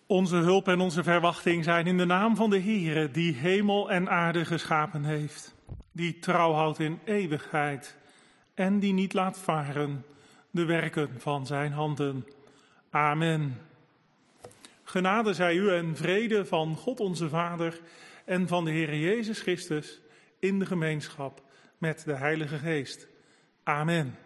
Onze hulp en onze verwachting zijn in de naam van de Heere, die hemel en aarde geschapen heeft, die trouw houdt in eeuwigheid en die niet laat varen de werken van zijn handen. Amen. Genade zij u en vrede van God onze Vader en van de Heere Jezus Christus in de gemeenschap met de Heilige Geest. Amen.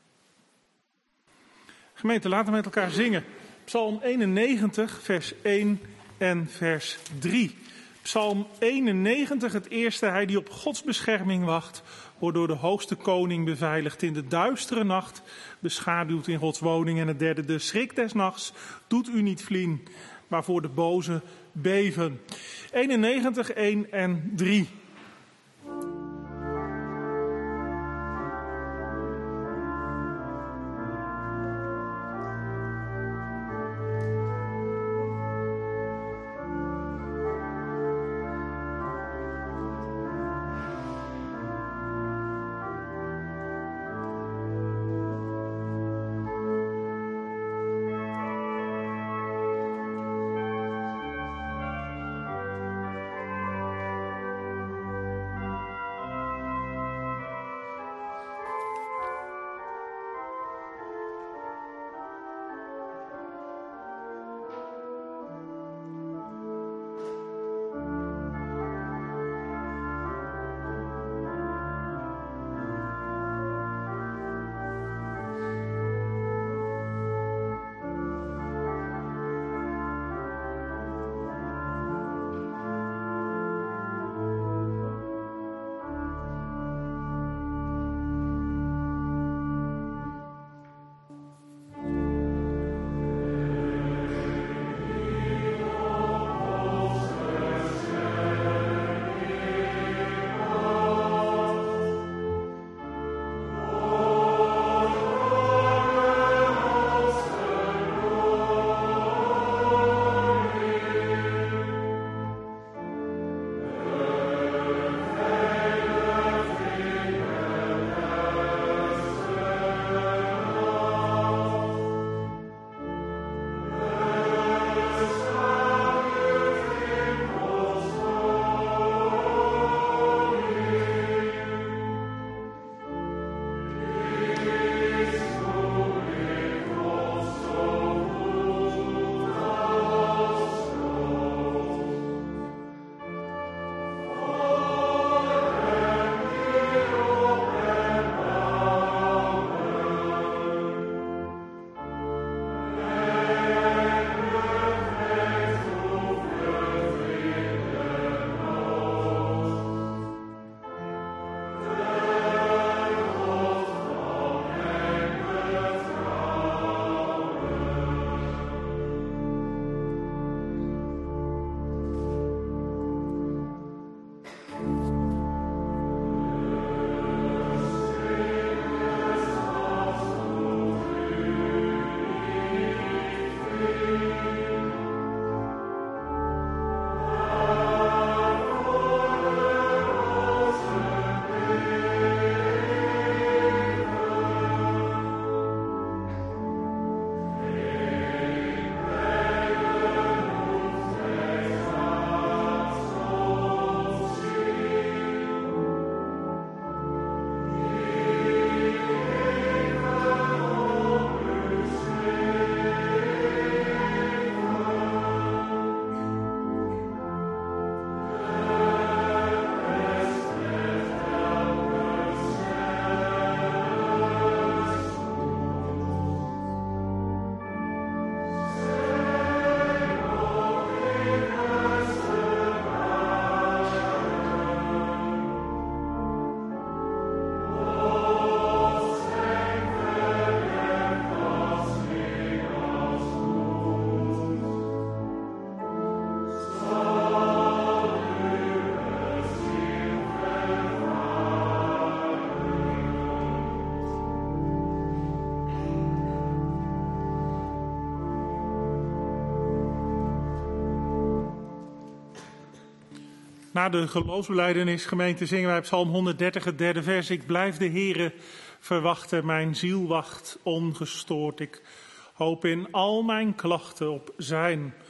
Gemeente, laten we met elkaar zingen. Psalm 91, vers 1 en vers 3. Psalm 91, het eerste, hij die op Gods bescherming wacht, wordt door de hoogste koning beveiligd in de duistere nacht, beschaduwd in Gods woning. En het derde, de schrik des nachts doet u niet vliehen, waarvoor de boze beven. 91, 1 en 3. Na de geloofsbelijdenis, gemeente, zingen wij Psalm 130, het derde vers. Ik blijf de Heere verwachten, mijn ziel wacht ongestoord. Ik hoop in al mijn klachten op zijn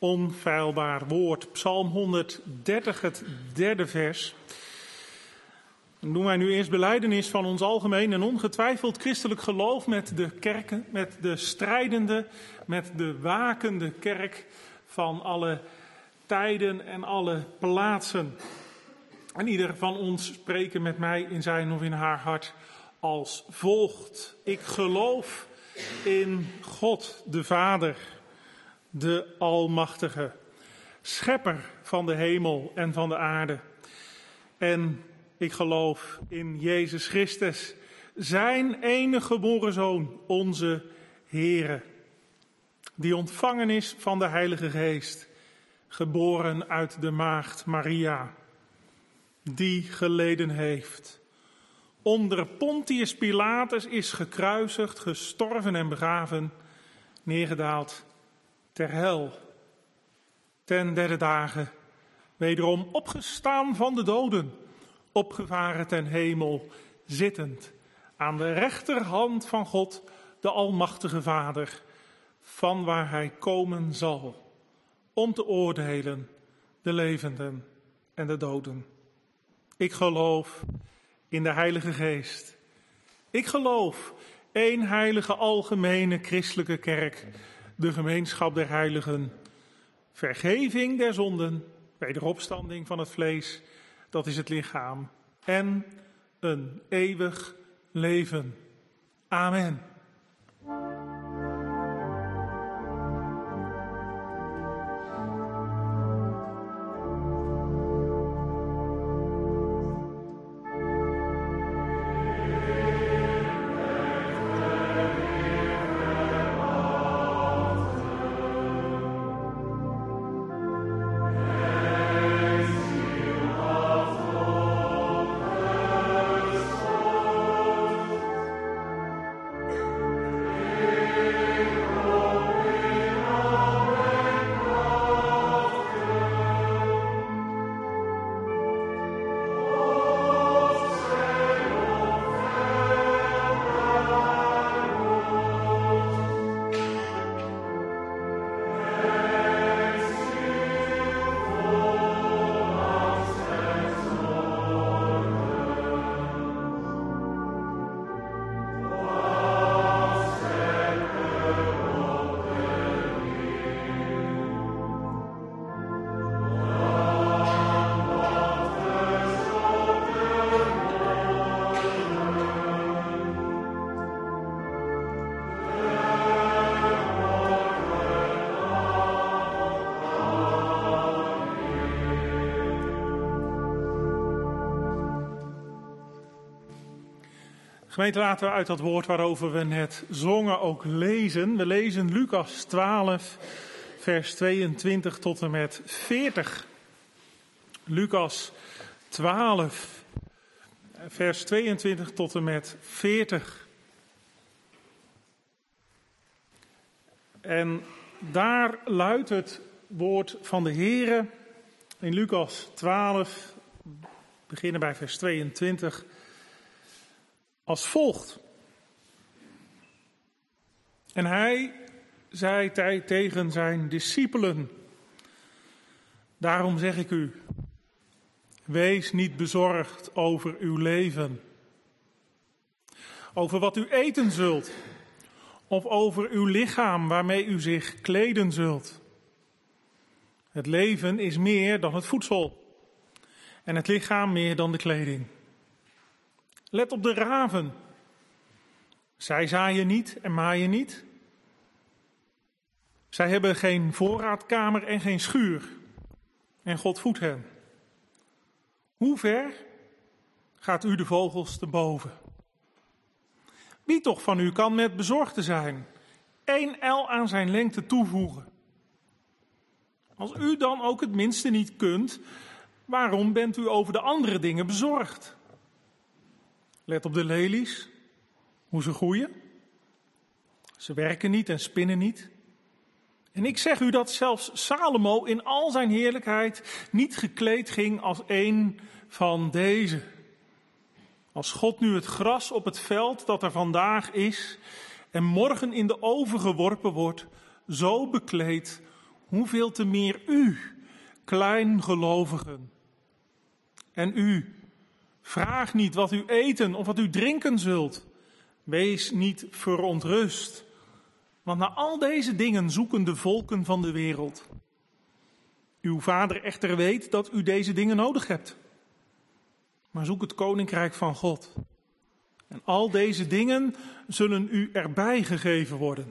onfeilbaar woord. Psalm 130, het 3e vers. Dan doen wij nu eerst belijdenis van ons algemeen en ongetwijfeld christelijk geloof met de kerken, met de strijdende, met de wakende kerk van alle tijden en alle plaatsen. En ieder van ons spreken met mij in zijn of in haar hart als volgt. Ik geloof in God, de Vader, de Almachtige, schepper van de hemel en van de aarde. En ik geloof in Jezus Christus, zijn enige geboren Zoon, onze Heere, die ontvangen is van de Heilige Geest, geboren uit de maagd Maria, die geleden heeft. Onder Pontius Pilatus is gekruisigd, gestorven en begraven, neergedaald ter hel. Ten 3e dagen wederom opgestaan van de doden, opgevaren ten hemel, zittend aan de rechterhand van God, de Almachtige Vader, van waar hij komen zal, om te oordelen de levenden en de doden. Ik geloof in de Heilige Geest. Ik geloof één heilige algemene christelijke kerk, de gemeenschap der heiligen, vergeving der zonden, wederopstanding van het vlees, dat is het lichaam, en een eeuwig leven. Amen. Gemeente, laten we uit dat woord waarover we net zongen ook lezen. We lezen Lucas 12, vers 22 tot en met 40. Lucas 12, vers 22 tot en met 40. En daar luidt het woord van de Heere in Lucas 12, beginnen bij vers 22... als volgt. En hij zei tegen zijn discipelen: daarom zeg ik u, wees niet bezorgd over uw leven, over wat u eten zult, of over uw lichaam waarmee u zich kleden zult. Het leven is meer dan het voedsel, en het lichaam meer dan de kleding. Let op de raven. Zij zaaien niet en maaien niet. Zij hebben geen voorraadkamer en geen schuur. En God voedt hen. Hoe ver gaat u de vogels te boven? Wie toch van u kan met bezorgde zijn 1 el aan zijn lengte toevoegen? Als u dan ook het minste niet kunt, waarom bent u over de andere dingen bezorgd? Let op de lelies, hoe ze groeien. Ze werken niet en spinnen niet. En ik zeg u dat zelfs Salomo in al zijn heerlijkheid niet gekleed ging als een van deze. Als God nu het gras op het veld dat er vandaag is en morgen in de oven geworpen wordt, zo bekleedt, hoeveel te meer u, kleingelovigen. En u, vraag niet wat u eten of wat u drinken zult. Wees niet verontrust, want naar al deze dingen zoeken de volken van de wereld. Uw Vader echter weet dat u deze dingen nodig hebt. Maar zoek het koninkrijk van God. En al deze dingen zullen u erbij gegeven worden.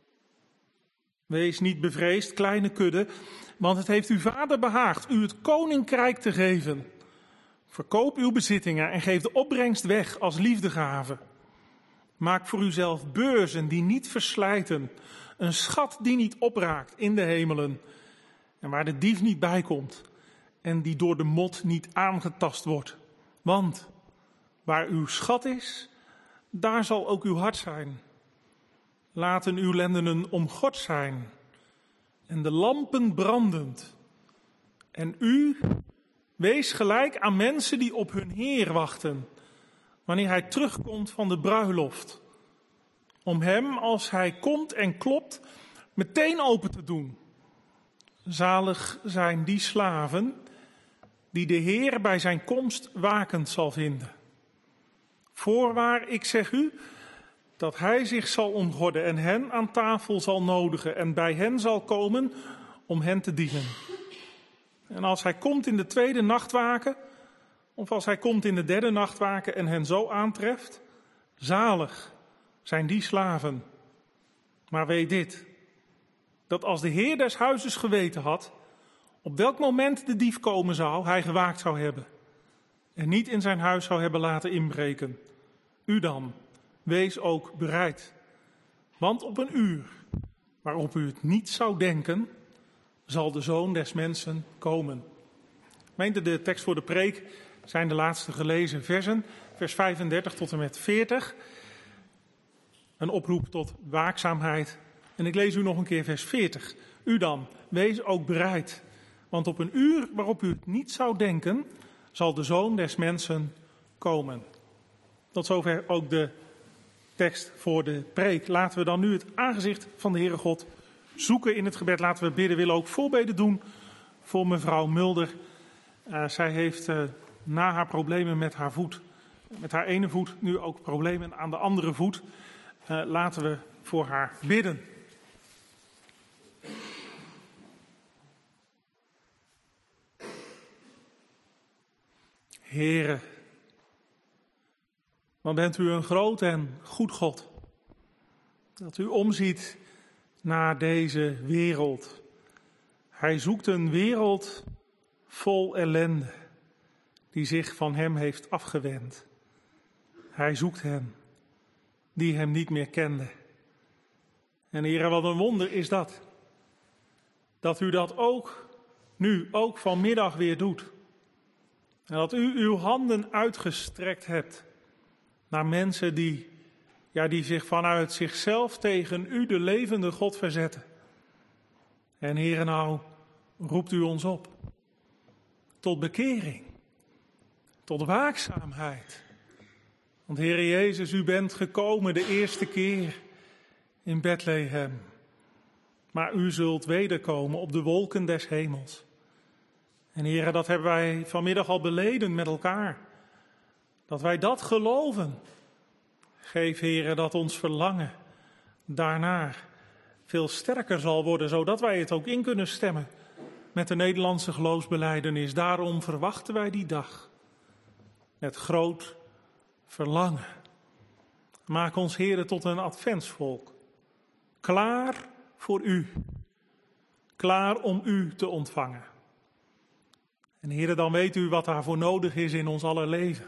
Wees niet bevreesd, kleine kudde, want het heeft uw Vader behaagd u het koninkrijk te geven. Verkoop uw bezittingen en geef de opbrengst weg als liefdegave. Maak voor uzelf beurzen die niet verslijten, een schat die niet opraakt in de hemelen en waar de dief niet bij komt en die door de mot niet aangetast wordt. Want waar uw schat is, daar zal ook uw hart zijn. Laten uw lendenen omgord zijn en de lampen brandend. En u, wees gelijk aan mensen die op hun Heer wachten, wanneer hij terugkomt van de bruiloft. Om hem, als hij komt en klopt, meteen open te doen. Zalig zijn die slaven die de Heer bij zijn komst wakend zal vinden. Voorwaar, ik zeg u, dat hij zich zal omgorden en hen aan tafel zal nodigen en bij hen zal komen om hen te dienen. En als hij komt in de tweede nachtwaken, of als hij komt in de derde nachtwaken en hen zo aantreft, zalig zijn die slaven. Maar weet dit, dat als de Heer des huizes geweten had, op welk moment de dief komen zou, hij gewaakt zou hebben en niet in zijn huis zou hebben laten inbreken. U dan, wees ook bereid, want op een uur waarop u het niet zou denken, zal de Zoon des Mensen komen. Gemeente, de tekst voor de preek zijn de laatste gelezen versen, vers 35 tot en met 40. Een oproep tot waakzaamheid. En ik lees u nog een keer vers 40. U dan, wees ook bereid, want op een uur waarop u het niet zou denken, zal de Zoon des Mensen komen. Tot zover ook de tekst voor de preek. Laten we dan nu het aangezicht van de Heere God zoeken in het gebed. Laten we bidden, willen ook voorbeden doen voor mevrouw Mulder. Zij heeft na haar problemen met haar voet, met haar ene voet, nu ook problemen aan de andere voet. Laten we voor haar bidden. Heere, wat bent u een groot en goed God, dat u omziet naar deze wereld. Hij zoekt een wereld vol ellende, die zich van hem heeft afgewend. Hij zoekt hen, die hem niet meer kenden. En Heere, wat een wonder is dat. Dat u dat ook nu, ook vanmiddag weer doet. En dat u uw handen uitgestrekt hebt naar mensen die zich vanuit zichzelf tegen u, de levende God, verzetten. En Heere, nou roept u ons op tot bekering, tot waakzaamheid. Want Heere Jezus, u bent gekomen de eerste keer in Bethlehem. Maar u zult wederkomen op de wolken des hemels. En Heere, dat hebben wij vanmiddag al beleden met elkaar. Dat wij dat geloven. Geef, Heere, dat ons verlangen daarnaar veel sterker zal worden, zodat wij het ook in kunnen stemmen met de Nederlandse geloofsbelijdenis. Daarom verwachten wij die dag met groot verlangen. Maak ons, Heere, tot een adventsvolk. Klaar voor u. Klaar om u te ontvangen. En Heere, dan weet u wat daarvoor nodig is in ons aller leven.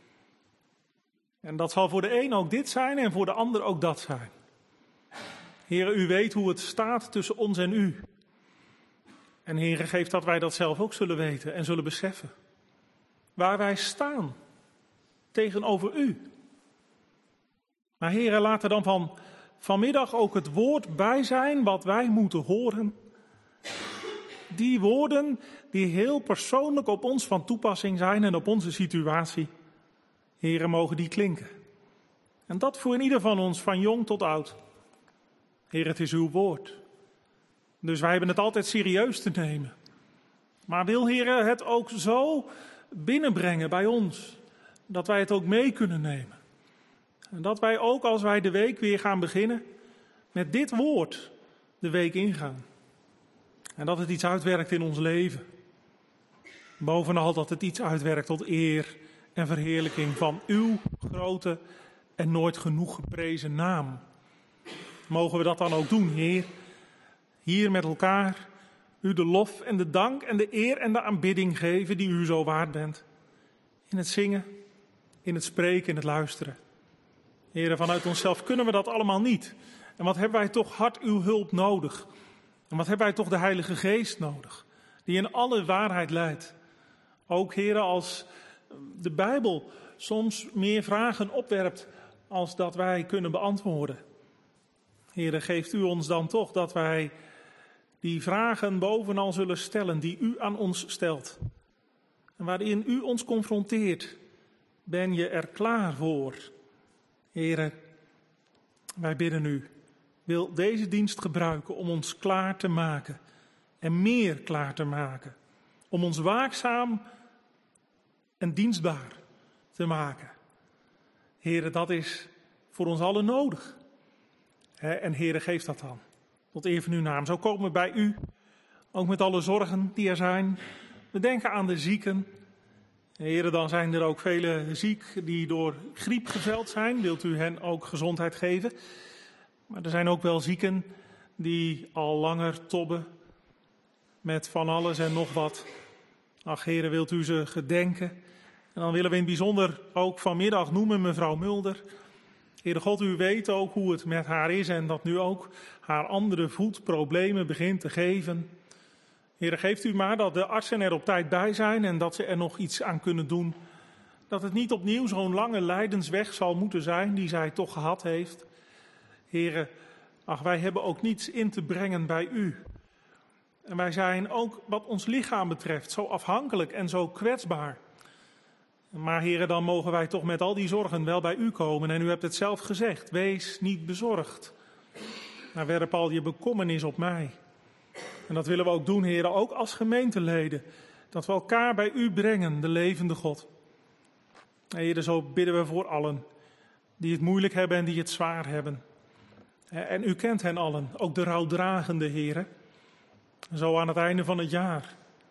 En dat zal voor de een ook dit zijn en voor de ander ook dat zijn. Heere, u weet hoe het staat tussen ons en u. En Heere, geef dat wij dat zelf ook zullen weten en zullen beseffen. Waar wij staan tegenover u. Maar Heere, laat er dan vanmiddag ook het woord bij zijn wat wij moeten horen. Die woorden die heel persoonlijk op ons van toepassing zijn en op onze situatie. Heere, mogen die klinken. En dat voor in ieder van ons, van jong tot oud. Heer, het is uw woord. Dus wij hebben het altijd serieus te nemen. Maar wil Heer het ook zo binnenbrengen bij ons, dat wij het ook mee kunnen nemen. En dat wij ook als wij de week weer gaan beginnen, met dit woord de week ingaan. En dat het iets uitwerkt in ons leven. Bovenal dat het iets uitwerkt tot eer en verheerlijking van uw grote en nooit genoeg geprezen naam. Mogen we dat dan ook doen, Heer? Hier met elkaar u de lof en de dank en de eer en de aanbidding geven die u zo waard bent. In het zingen, in het spreken, in het luisteren. Heer, vanuit onszelf kunnen we dat allemaal niet. En wat hebben wij toch hard uw hulp nodig. En wat hebben wij toch de Heilige Geest nodig. Die in alle waarheid leidt. Ook, Heer, als de Bijbel soms meer vragen opwerpt als dat wij kunnen beantwoorden. Heer, geeft u ons dan toch dat wij die vragen bovenal zullen stellen die u aan ons stelt. En waarin u ons confronteert, ben je er klaar voor. Heer, wij bidden u, wil deze dienst gebruiken om ons klaar te maken. En meer klaar te maken. Om ons waakzaam en dienstbaar te maken. Heer, dat is voor ons allen nodig. En Heer, geef dat dan. Tot eer van uw naam. Zo komen we bij u. Ook met alle zorgen die er zijn. We denken aan de zieken. Heer, dan zijn er ook vele ziek die door griep geveld zijn. Wilt u hen ook gezondheid geven? Maar er zijn ook wel zieken die al langer tobben met van alles en nog wat. Ach, Heer, wilt u ze gedenken? En dan willen we in het bijzonder ook vanmiddag noemen mevrouw Mulder. Heere God, u weet ook hoe het met haar is en dat nu ook haar andere voetproblemen begint te geven. Heere, geeft u maar dat de artsen er op tijd bij zijn en dat ze er nog iets aan kunnen doen. Dat het niet opnieuw zo'n lange lijdensweg zal moeten zijn die zij toch gehad heeft. Heere, ach, wij hebben ook niets in te brengen bij u. En wij zijn ook wat ons lichaam betreft zo afhankelijk en zo kwetsbaar. Maar Heere, dan mogen wij toch met al die zorgen wel bij u komen. En u hebt het zelf gezegd, wees niet bezorgd. Maar werp al je bekommernis op mij. En dat willen we ook doen, Heere, ook als gemeenteleden. Dat we elkaar bij u brengen, de levende God. En Heere, zo bidden we voor allen die het moeilijk hebben en die het zwaar hebben. En u kent hen allen, ook de rouwdragende, Heere. Zo aan het einde van het jaar.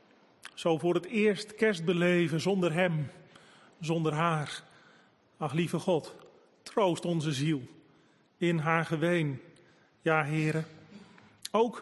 Zo voor het eerst kerst beleven zonder hem, zonder haar. Ach, lieve God, troost onze ziel in haar geween. Ja, Heere, ook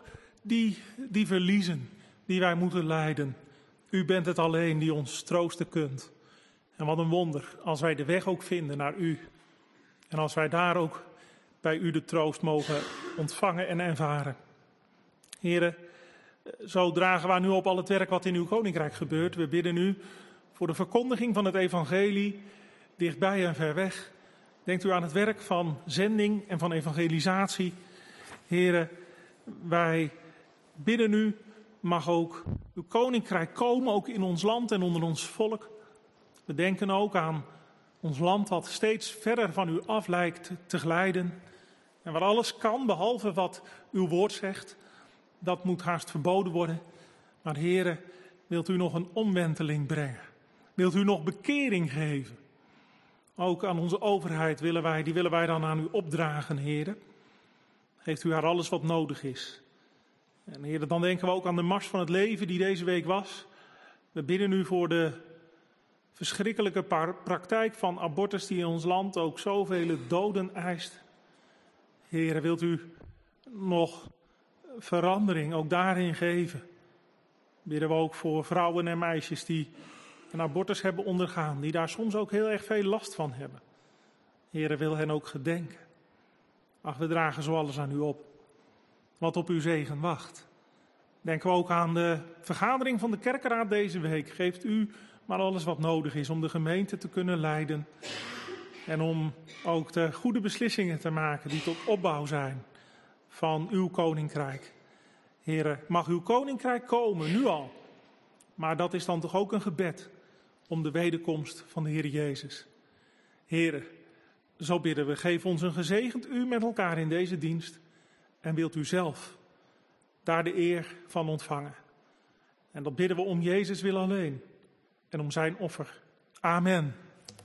die verliezen die wij moeten lijden. U bent het alleen die ons troosten kunt. En wat een wonder als wij de weg ook vinden naar u. En als wij daar ook bij u de troost mogen ontvangen en ervaren. Heere, zo dragen wij nu op al het werk wat in uw koninkrijk gebeurt. We bidden u voor de verkondiging van het evangelie, dichtbij en ver weg. Denkt u aan het werk van zending en van evangelisatie. Heere, wij bidden u, mag ook uw koninkrijk komen, ook in ons land en onder ons volk. We denken ook aan ons land dat steeds verder van u af lijkt te glijden. En waar alles kan, behalve wat uw woord zegt, dat moet haast verboden worden. Maar Heere, wilt u nog een omwenteling brengen? Wilt u nog bekering geven? Ook aan onze overheid willen wij dan aan u opdragen, Heere. Geeft u haar alles wat nodig is. En Heere, dan denken we ook aan de mars van het leven die deze week was. We bidden u voor de verschrikkelijke praktijk van abortus die in ons land ook zoveel doden eist. Heere, wilt u nog verandering ook daarin geven? Bidden we ook voor vrouwen en meisjes die een abortus hebben ondergaan, die daar soms ook heel erg veel last van hebben. Heere, wil hen ook gedenken. Ach, we dragen zo alles aan u op, wat op uw zegen wacht. Denken we ook aan de vergadering van de kerkenraad deze week. Geeft u maar alles wat nodig is om de gemeente te kunnen leiden. En om ook de goede beslissingen te maken die tot opbouw zijn van uw koninkrijk. Heere, mag uw koninkrijk komen, nu al. Maar dat is dan toch ook een gebed om de wederkomst van de Heer Jezus. Heere, zo bidden we, geef ons een gezegend u met elkaar in deze dienst. En wilt u zelf daar de eer van ontvangen. En dat bidden we om Jezus wil alleen en om zijn offer. Amen.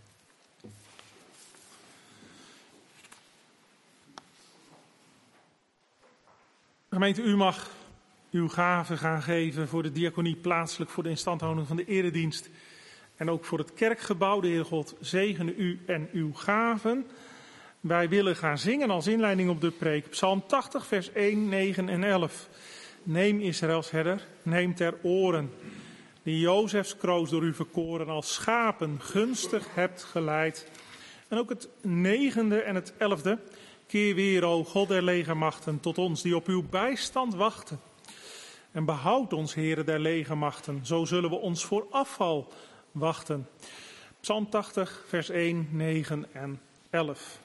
Gemeente, u mag uw gaven gaan geven voor de diaconie plaatselijk, voor de instandhouding van de eredienst en ook voor het kerkgebouw. De Heer God zegene u en uw gaven. Wij willen gaan zingen als inleiding op de preek. Psalm 80, vers 1, 9 en 11. Neem Israëls herder, neem ter oren, die Jozefs kroos door u verkoren als schapen gunstig hebt geleid. En ook het 9e en het 11e. Keer weer, o God der legermachten, tot ons die op uw bijstand wachten. En behoud ons, Heere der legermachten, zo zullen we ons voor afval wachten. Psalm 80, vers 1, 9 en 11.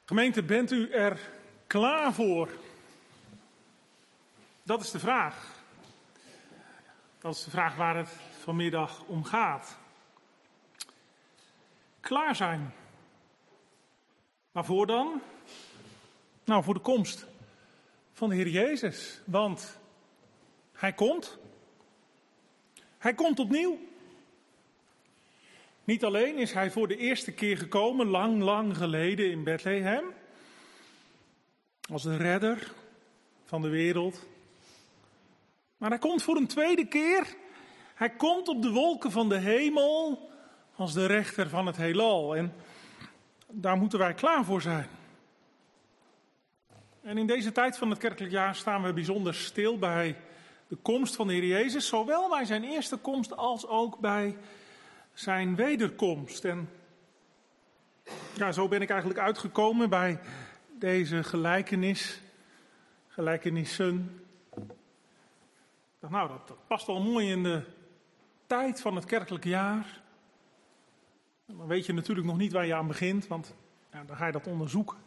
Gemeente, bent u er klaar voor? Dat is de vraag. Dat is de vraag waar het vanmiddag om gaat. Klaar zijn. Waarvoor dan? Nou, voor de komst van de Heer Jezus. Want Hij komt. Hij komt opnieuw. Niet alleen is Hij voor de eerste keer gekomen, lang geleden in Bethlehem. Als de redder van de wereld. Maar Hij komt voor een tweede keer. Hij komt op de wolken van de hemel als de rechter van het heelal. En daar moeten wij klaar voor zijn. En in deze tijd van het kerkelijk jaar staan we bijzonder stil bij de komst van de Heer Jezus. Zowel bij zijn eerste komst als ook bij zijn wederkomst. En ja, zo ben ik eigenlijk uitgekomen bij deze gelijkenissen. Nou, dat past wel mooi in de tijd van het kerkelijk jaar. Dan weet je natuurlijk nog niet waar je aan begint, want ja, dan ga je dat onderzoeken.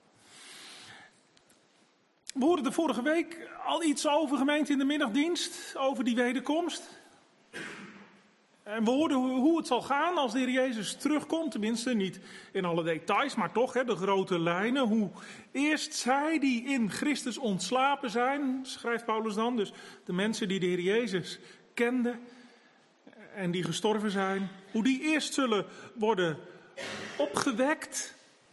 We hoorden de vorige week al iets over, gemeente, in de middagdienst, over die wederkomst. En we hoorden hoe het zal gaan als de Heer Jezus terugkomt, tenminste niet in alle details, maar toch de grote lijnen. Hoe eerst zij die in Christus ontslapen zijn, schrijft Paulus dan, dus de mensen die de Heer Jezus kenden en die gestorven zijn, hoe die eerst zullen worden opgewekt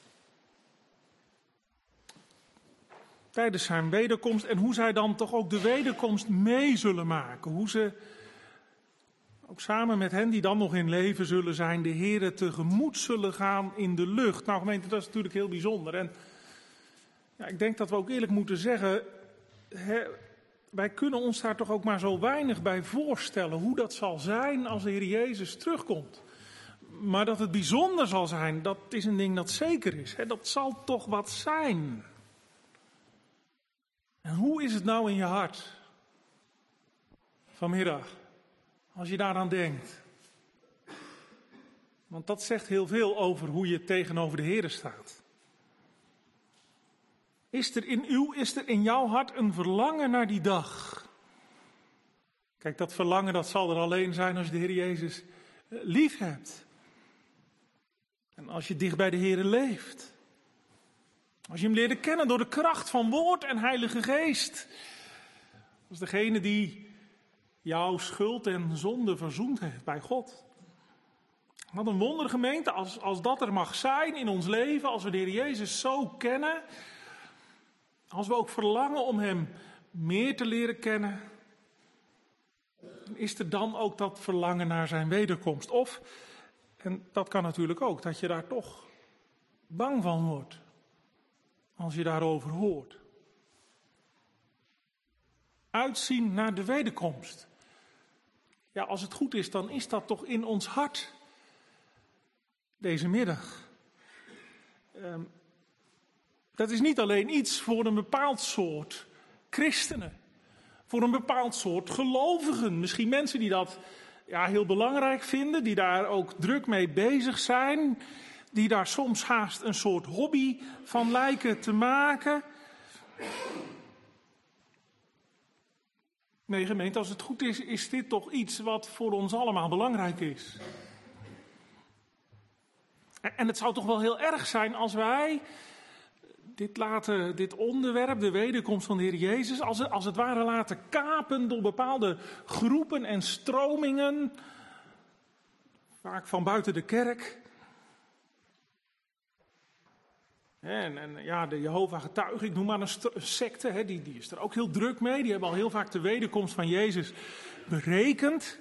tijdens zijn wederkomst en hoe zij dan toch ook de wederkomst mee zullen maken. Hoe ze ook samen met hen die dan nog in leven zullen zijn, de Here tegemoet zullen gaan in de lucht. Nou gemeente, dat is natuurlijk heel bijzonder. En ja, ik denk dat we ook eerlijk moeten zeggen, wij kunnen ons daar toch ook maar zo weinig bij voorstellen hoe dat zal zijn als de Heer Jezus terugkomt. Maar dat het bijzonder zal zijn, dat is een ding dat zeker is. Dat zal toch wat zijn. En hoe is het nou in je hart vanmiddag, als je daaraan denkt? Want dat zegt heel veel over hoe je tegenover de Heer staat. Is er in jouw hart een verlangen naar die dag? Kijk, dat verlangen dat zal er alleen zijn als je de Heer Jezus lief hebt. En als je dicht bij de Heer leeft. Als je hem leerde kennen door de kracht van woord en Heilige Geest. Als degene die jouw schuld en zonde verzoend heeft bij God. Wat een wonder, gemeente, als dat er mag zijn in ons leven, als we de Heer Jezus zo kennen. Als we ook verlangen om hem meer te leren kennen. Is er dan ook dat verlangen naar zijn wederkomst? Of, en dat kan natuurlijk ook, dat je daar toch bang van wordt. Als je daarover hoort. Uitzien naar de wederkomst. Ja, als het goed is, dan is dat toch in ons hart. Deze middag. Dat is niet alleen iets voor een bepaald soort christenen. Voor een bepaald soort gelovigen. Misschien mensen die dat heel belangrijk vinden. Die daar ook druk mee bezig zijn. Die daar soms haast een soort hobby van lijken te maken. Nee, gemeente, als het goed is, is dit toch iets wat voor ons allemaal belangrijk is. En het zou toch wel heel erg zijn als wij dit onderwerp, de wederkomst van de Heer Jezus, als het ware laten kapen door bepaalde groepen en stromingen, vaak van buiten de kerk. En de Jehovah-getuigen, ik noem maar een secte, die is er ook heel druk mee. Die hebben al heel vaak de wederkomst van Jezus berekend.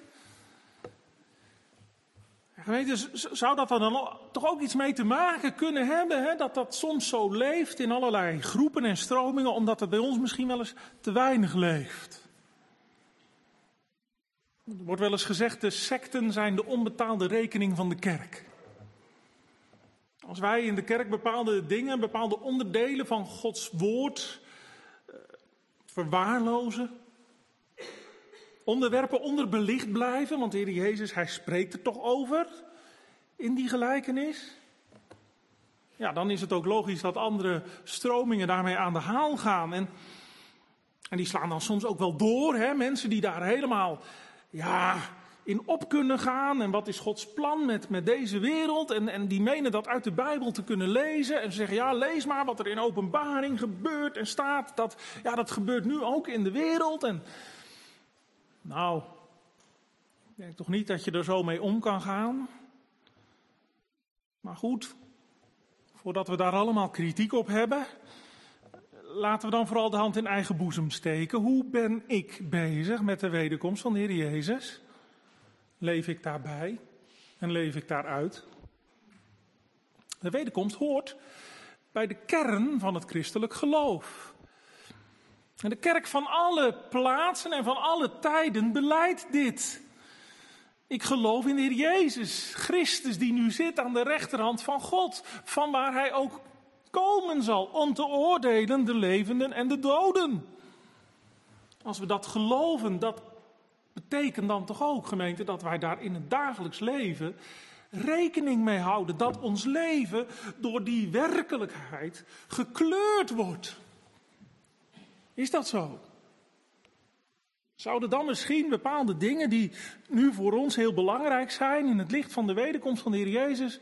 Gemeente, zou dat dan toch ook iets mee te maken kunnen hebben, dat soms zo leeft in allerlei groepen en stromingen, omdat het bij ons misschien wel eens te weinig leeft. Er wordt wel eens gezegd, de secten zijn de onbetaalde rekening van de kerk. Als wij in de kerk bepaalde dingen, bepaalde onderdelen van Gods woord verwaarlozen, onderwerpen onderbelicht blijven, want de Heer Jezus, hij spreekt er toch over in die gelijkenis. ja, dan is het ook logisch dat andere stromingen daarmee aan de haal gaan. En die slaan dan soms ook wel door, hè? Mensen die daar helemaal in op kunnen gaan. En wat is Gods plan met deze wereld? En die menen dat uit de Bijbel te kunnen lezen. En ze zeggen, ja, lees maar wat er in Openbaring gebeurt en staat. Dat gebeurt nu ook in de wereld. En nou, ik denk toch niet dat je er zo mee om kan gaan. Maar goed, voordat we daar allemaal kritiek op hebben, laten we dan vooral de hand in eigen boezem steken. Hoe ben ik bezig met de wederkomst van de Heer Jezus? Leef ik daarbij en leef ik daaruit? De wederkomst hoort bij de kern van het christelijk geloof. En de kerk van alle plaatsen en van alle tijden belijdt dit. Ik geloof in de Heer Jezus Christus die nu zit aan de rechterhand van God, van waar Hij ook komen zal om te oordelen de levenden en de doden. Als we dat geloven, dat betekent dan toch ook, gemeente, dat wij daar in het dagelijks leven rekening mee houden. Dat ons leven door die werkelijkheid gekleurd wordt. Is dat zo? Zouden dan misschien bepaalde dingen die nu voor ons heel belangrijk zijn in het licht van de wederkomst van de Heer Jezus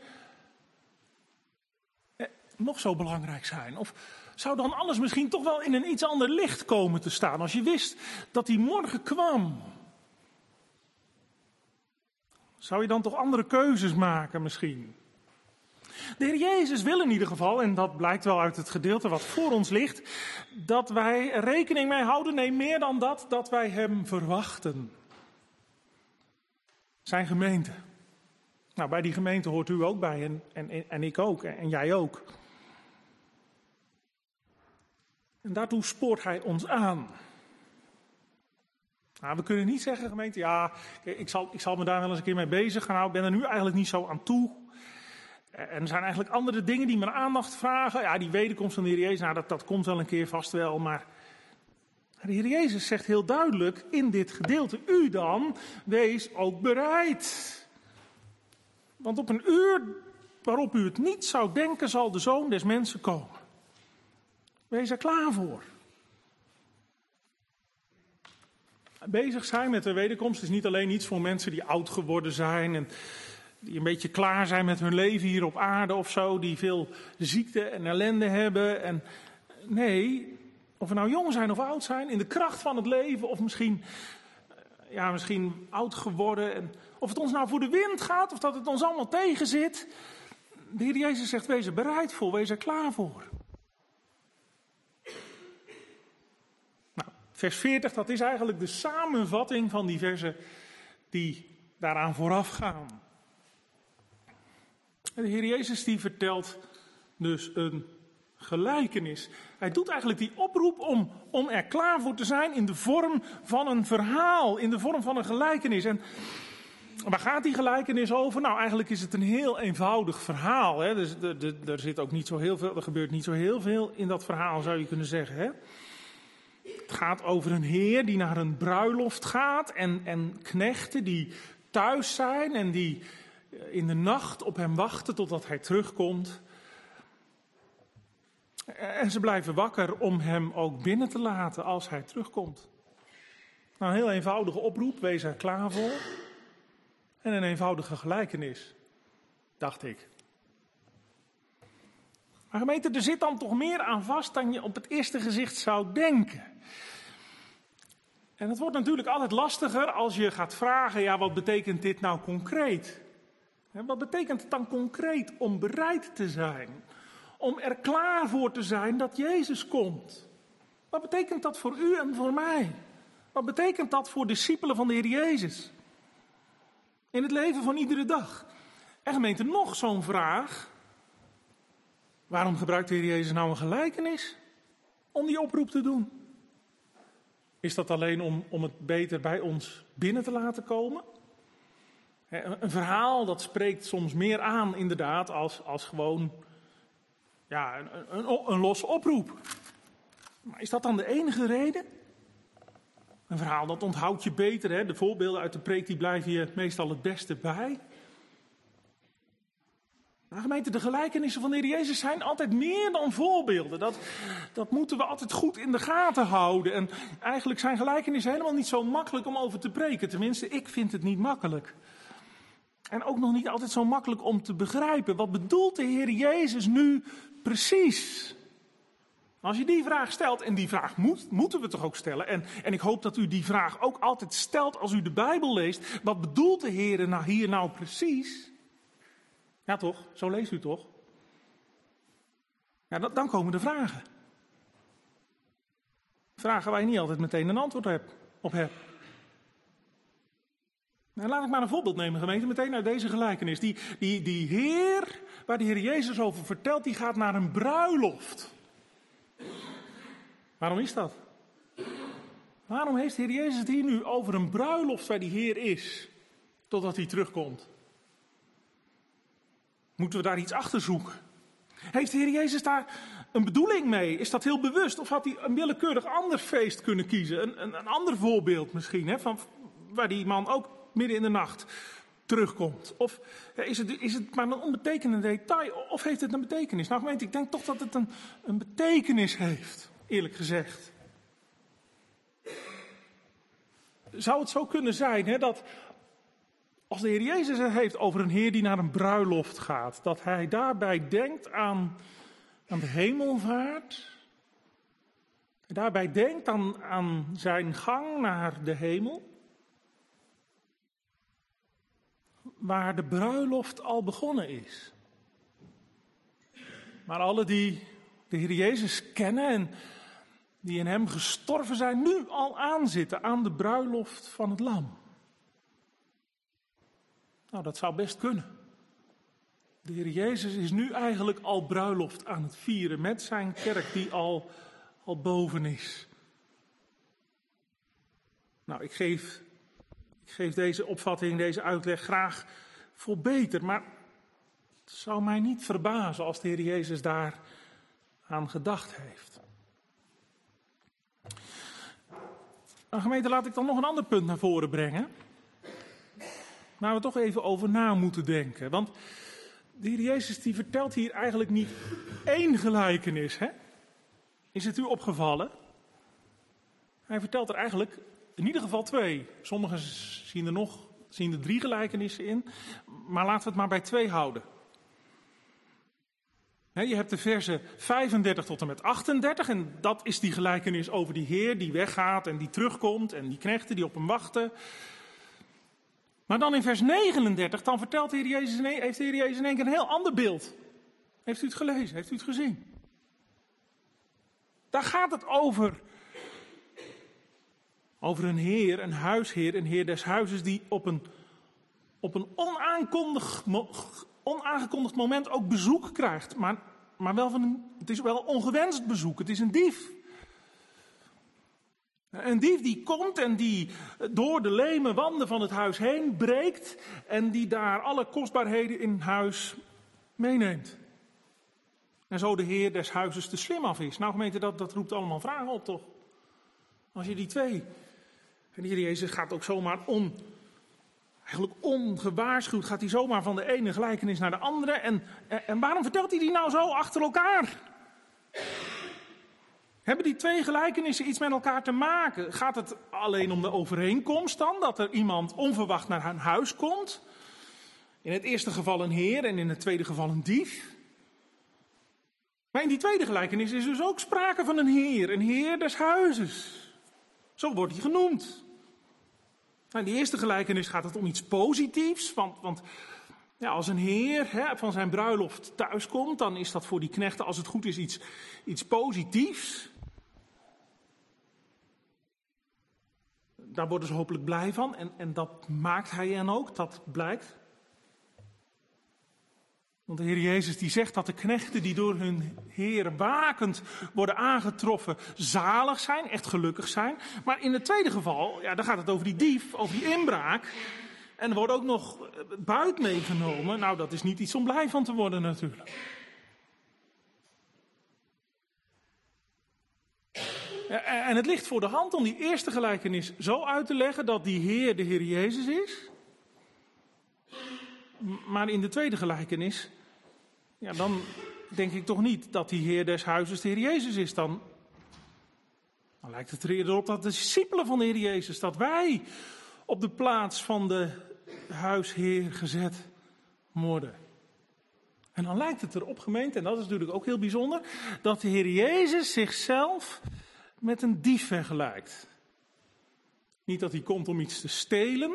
nog zo belangrijk zijn? Of zou dan alles misschien toch wel in een iets ander licht komen te staan als je wist dat hij morgen kwam? Zou je dan toch andere keuzes maken misschien? De Heer Jezus wil in ieder geval, en dat blijkt wel uit het gedeelte wat voor ons ligt, dat wij rekening mee houden, nee meer dan dat wij Hem verwachten. Zijn gemeente. Nou, bij die gemeente hoort u ook bij en ik ook en jij ook. En daartoe spoort Hij ons aan. Nou, we kunnen niet zeggen, gemeente, ja, ik zal me daar wel eens een keer mee bezig gaan houden. Ik ben er nu eigenlijk niet zo aan toe. En er zijn eigenlijk andere dingen die mijn aandacht vragen. Ja, die wederkomst van de Heer Jezus, nou, dat komt wel een keer vast wel. Maar de Heer Jezus zegt heel duidelijk in dit gedeelte, u dan, wees ook bereid. Want op een uur waarop u het niet zou denken, zal de Zoon des Mensen komen. Wees er klaar voor. Bezig zijn met de wederkomst is niet alleen iets voor mensen die oud geworden zijn en die een beetje klaar zijn met hun leven hier op aarde of zo, die veel ziekte en ellende hebben. En nee, of we nou jong zijn of oud zijn, in de kracht van het leven of misschien oud geworden. En of het ons nou voor de wind gaat of dat het ons allemaal tegenzit. De Heer Jezus zegt, wees er bereid voor, wees er klaar voor. Nou, vers 40, dat is eigenlijk de samenvatting van die versen die daaraan vooraf gaan. De Heer Jezus die vertelt dus een gelijkenis. Hij doet eigenlijk die oproep om er klaar voor te zijn in de vorm van een verhaal, in de vorm van een gelijkenis. En waar gaat die gelijkenis over? Nou, eigenlijk is het een heel eenvoudig verhaal. Hè? Dus er zit ook niet zo heel veel, er gebeurt niet zo heel veel in dat verhaal, zou je kunnen zeggen. Hè? Het gaat over een heer die naar een bruiloft gaat en knechten die thuis zijn en die in de nacht op hem wachten totdat hij terugkomt. En ze blijven wakker om hem ook binnen te laten als hij terugkomt. Nou, een heel eenvoudige oproep, wees er klaar voor. En een eenvoudige gelijkenis, dacht ik. Maar gemeente, er zit dan toch meer aan vast dan je op het eerste gezicht zou denken. En het wordt natuurlijk altijd lastiger als je gaat vragen, ja, wat betekent dit nou concreet? Wat betekent het dan concreet om bereid te zijn? Om er klaar voor te zijn dat Jezus komt? Wat betekent dat voor u en voor mij? Wat betekent dat voor discipelen van de Heer Jezus? In het leven van iedere dag. En gemeente, nog zo'n vraag. Waarom gebruikt de Heer Jezus nou een gelijkenis? Om die oproep te doen. Is dat alleen om het beter bij ons binnen te laten komen? Een verhaal dat spreekt soms meer aan inderdaad als gewoon een losse oproep. Maar is dat dan de enige reden? Een verhaal dat onthoud je beter. Hè? De voorbeelden uit de preek die blijven je meestal het beste bij. Nou, gemeente, de gelijkenissen van de Heer Jezus zijn altijd meer dan voorbeelden. Dat moeten we altijd goed in de gaten houden. En eigenlijk zijn gelijkenissen helemaal niet zo makkelijk om over te preken. Tenminste, ik vind het niet makkelijk. En ook nog niet altijd zo makkelijk om te begrijpen. Wat bedoelt de Heer Jezus nu precies? Als je die vraag stelt, en die vraag moeten we toch ook stellen. En ik hoop dat u die vraag ook altijd stelt als u de Bijbel leest. Wat bedoelt de Heer nou hier nou precies? Ja toch, zo leest u toch? Ja, dan komen de vragen. Vragen waar je niet altijd meteen een antwoord op hebt. Nou, laat ik maar een voorbeeld nemen, gemeente, meteen uit deze gelijkenis. Die Heer, waar de Heer Jezus over vertelt, die gaat naar een bruiloft. Waarom is dat? Waarom heeft de Heer Jezus het hier nu over een bruiloft waar die Heer is, totdat hij terugkomt? Moeten we daar iets achter zoeken? Heeft de Heer Jezus daar een bedoeling mee? Is dat heel bewust? Of had hij een willekeurig ander feest kunnen kiezen? Een ander voorbeeld misschien, hè, van waar die man ook midden in de nacht terugkomt. Of is het maar een onbetekenend detail? Of heeft het een betekenis? Nou gemeente, ik denk toch dat het een betekenis heeft, eerlijk gezegd. Zou het zo kunnen zijn, hè, dat als de Heer Jezus het heeft over een Heer die naar een bruiloft gaat, dat hij daarbij denkt aan de hemelvaart. Daarbij denkt aan zijn gang naar de hemel. Waar de bruiloft al begonnen is. Maar alle die de Heer Jezus kennen en die in hem gestorven zijn, nu al aanzitten aan de bruiloft van het Lam. Nou, dat zou best kunnen. De Heer Jezus is nu eigenlijk al bruiloft aan het vieren met zijn kerk die al boven is. Nou, ik geef deze opvatting, deze uitleg graag voor beter, maar het zou mij niet verbazen als de Heer Jezus daar aan gedacht heeft. Nou, gemeente, laat ik dan nog een ander punt naar voren brengen. Waar we toch even over na moeten denken. Want de Heer Jezus die vertelt hier eigenlijk niet één gelijkenis. Hè? Is het u opgevallen? Hij vertelt er eigenlijk in ieder geval 2. Sommigen zien er 3 gelijkenissen in. Maar laten we het maar bij 2 houden. Je hebt de versen 35 tot en met 38. En dat is die gelijkenis over die Heer die weggaat en die terugkomt. En die knechten die op hem wachten. Maar dan in vers 39, dan vertelt heeft de Heer Jezus in één keer een heel ander beeld. Heeft u het gelezen? Heeft u het gezien? Daar gaat het over een Heer, een huisheer, een Heer des huizes die op een onaangekondigd moment ook bezoek krijgt. Maar wel het is wel ongewenst bezoek, het is een dief. Een dief die komt en die door de leme wanden van het huis heen breekt en die daar alle kostbaarheden in huis meeneemt. En zo de Heer des huizes te slim af is. Nou gemeente, dat roept allemaal vragen op toch? Als je die 2... En de Heer Jezus gaat ook zomaar eigenlijk ongewaarschuwd, gaat hij zomaar van de ene gelijkenis naar de andere. En waarom vertelt hij die nou zo achter elkaar? Hebben die 2 gelijkenissen iets met elkaar te maken? Gaat het alleen om de overeenkomst dan? Dat er iemand onverwacht naar hun huis komt? In het eerste geval een heer en in het tweede geval een dief? Maar in die tweede gelijkenis is dus ook sprake van een heer des huizes. Zo wordt hij genoemd. Nou, in die eerste gelijkenis gaat het om iets positiefs. Want ja, als een heer van zijn bruiloft thuiskomt, dan is dat voor die knechten, als het goed is, iets positiefs. Daar worden ze hopelijk blij van. En dat maakt hij hen ook, dat blijkt. Want de Heer Jezus die zegt dat de knechten die door hun Heer wakend worden aangetroffen zalig zijn, echt gelukkig zijn. Maar in het tweede geval, ja, dan gaat het over die dief, over die inbraak. En er wordt ook nog buit meegenomen. Nou, dat is niet iets om blij van te worden natuurlijk. En het ligt voor de hand om die eerste gelijkenis zo uit te leggen dat die Heer de Heer Jezus is. Maar in de tweede gelijkenis ja, dan denk ik toch niet dat die Heer des huizes de Heer Jezus is. Dan lijkt het er eerder op dat de discipelen van de Heer Jezus, dat wij op de plaats van de huisheer gezet worden. En dan lijkt het erop, gemeente, en dat is natuurlijk ook heel bijzonder, dat de Heer Jezus zichzelf met een dief vergelijkt. Niet dat hij komt om iets te stelen,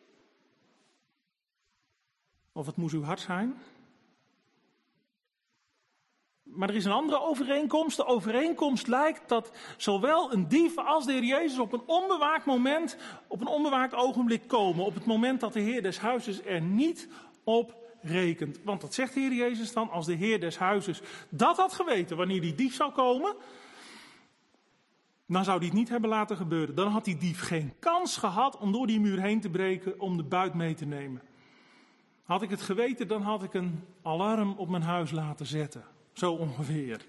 of het moest uw hart zijn. Maar er is een andere overeenkomst. De overeenkomst lijkt dat zowel een dief als de Heer Jezus op een onbewaakt moment, op een onbewaakt ogenblik komen. Op het moment dat de Heer des huizes er niet op rekent. Want dat zegt de Heer Jezus dan, als de Heer des huizes dat had geweten wanneer die dief zou komen, dan zou hij het niet hebben laten gebeuren. Dan had die dief geen kans gehad om door die muur heen te breken om de buit mee te nemen. Had ik het geweten, dan had ik een alarm op mijn huis laten zetten. Zo ongeveer.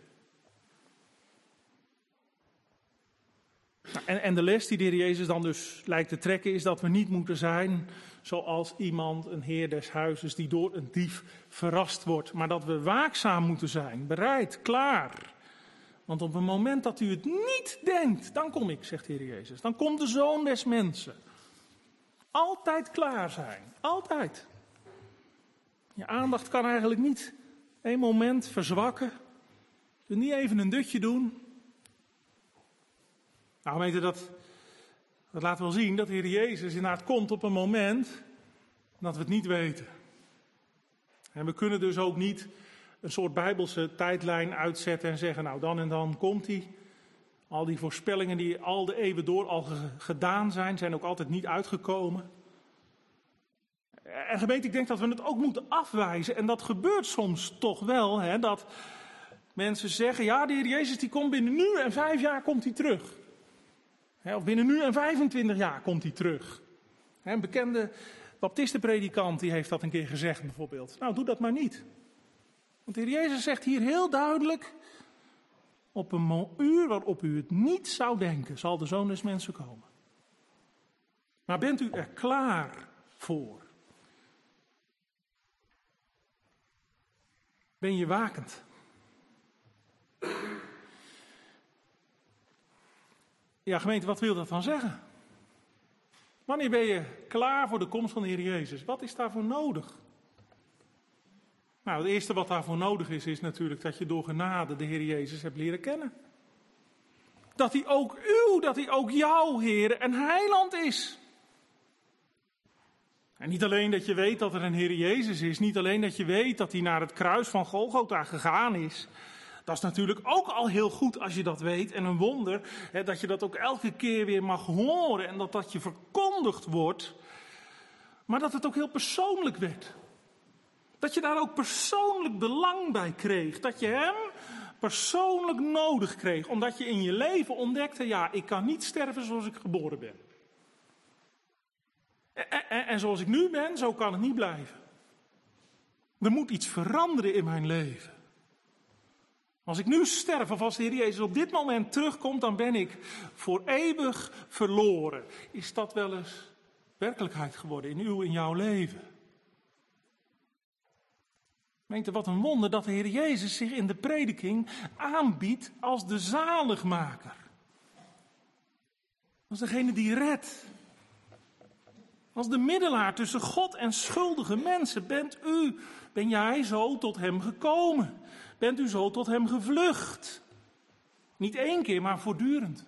Nou, en de les die de Heer Jezus dan dus lijkt te trekken is dat we niet moeten zijn zoals iemand, een heer des huizes, die door een dief verrast wordt. Maar dat we waakzaam moeten zijn, bereid, klaar. Want op het moment dat u het niet denkt, dan kom ik, zegt de Heer Jezus. Dan komt de Zoon des mensen. Altijd klaar zijn, altijd. Je aandacht kan eigenlijk niet één moment verzwakken. Je kunt niet even een dutje doen. Nou, gemeente, dat laat wel zien dat de Heer Jezus inderdaad komt op een moment dat we het niet weten. En we kunnen dus ook niet een soort bijbelse tijdlijn uitzetten en zeggen, nou dan en dan komt hij. Al die voorspellingen die al de eeuwen door al gedaan zijn ook altijd niet uitgekomen. En gemeente, ik denk dat we het ook moeten afwijzen. En dat gebeurt soms toch wel, hè, dat mensen zeggen, ja, de Heer Jezus die komt binnen nu en 5 jaar komt hij terug. Of binnen nu en 25 jaar komt hij terug. Een bekende baptistenpredikant die heeft dat een keer gezegd bijvoorbeeld. Nou, doe dat maar niet. Want de Heer Jezus zegt hier heel duidelijk, op een uur waarop u het niet zou denken, zal de Zoon des Mensen komen. Maar bent u er klaar voor? Ben je wakend? Ja, gemeente, wat wil dat dan zeggen? Wanneer ben je klaar voor de komst van de Heer Jezus? Wat is daarvoor nodig? Nou, het eerste wat daarvoor nodig is natuurlijk dat je door genade de Heer Jezus hebt leren kennen. Dat hij ook jouw Heer en Heiland is. En niet alleen dat je weet dat er een Heer Jezus is, niet alleen dat je weet dat hij naar het kruis van Golgotha gegaan is. Dat is natuurlijk ook al heel goed als je dat weet. En een wonder dat je dat ook elke keer weer mag horen en dat je verkondigd wordt. Maar dat het ook heel persoonlijk werd. Dat je daar ook persoonlijk belang bij kreeg. Dat je hem persoonlijk nodig kreeg. Omdat je in je leven ontdekte, ja, ik kan niet sterven zoals ik geboren ben. En zoals ik nu ben, zo kan het niet blijven. Er moet iets veranderen in mijn leven. Als ik nu sterf, of als de Heer Jezus op dit moment terugkomt, dan ben ik voor eeuwig verloren. Is dat wel eens werkelijkheid geworden in jouw leven? Gemeente, wat een wonder dat de Heer Jezus zich in de prediking aanbiedt als de zaligmaker. Als degene die redt. Als de middelaar tussen God en schuldige mensen. Ben jij zo tot hem gekomen? Bent u zo tot hem gevlucht? Niet 1 keer, maar voortdurend.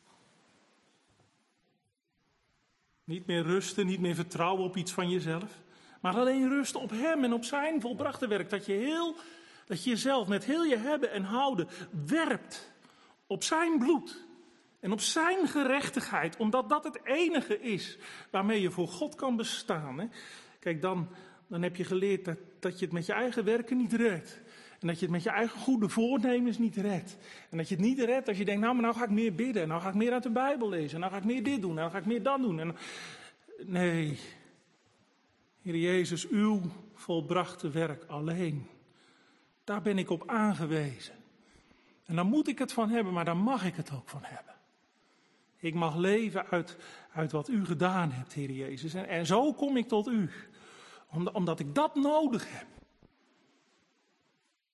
Niet meer rusten, niet meer vertrouwen op iets van jezelf. Maar alleen rusten op hem en op zijn volbrachte werk. Dat je jezelf met heel je hebben en houden werpt op zijn bloed. En op zijn gerechtigheid, omdat dat het enige is waarmee je voor God kan bestaan. Hè? Kijk, dan heb je geleerd dat je het met je eigen werken niet redt. En dat je het met je eigen goede voornemens niet redt. En dat je het niet redt als je denkt, nou ga ik meer bidden. En nou ga ik meer uit de Bijbel lezen. En nou ga ik meer dit doen. En nou ga ik meer dat doen. Nee, Heer Jezus, uw volbrachte werk alleen. Daar ben ik op aangewezen. En dan moet ik het van hebben, maar dan mag ik het ook van hebben. Ik mag leven uit wat u gedaan hebt, Heer Jezus. En zo kom ik tot u. Omdat ik dat nodig heb.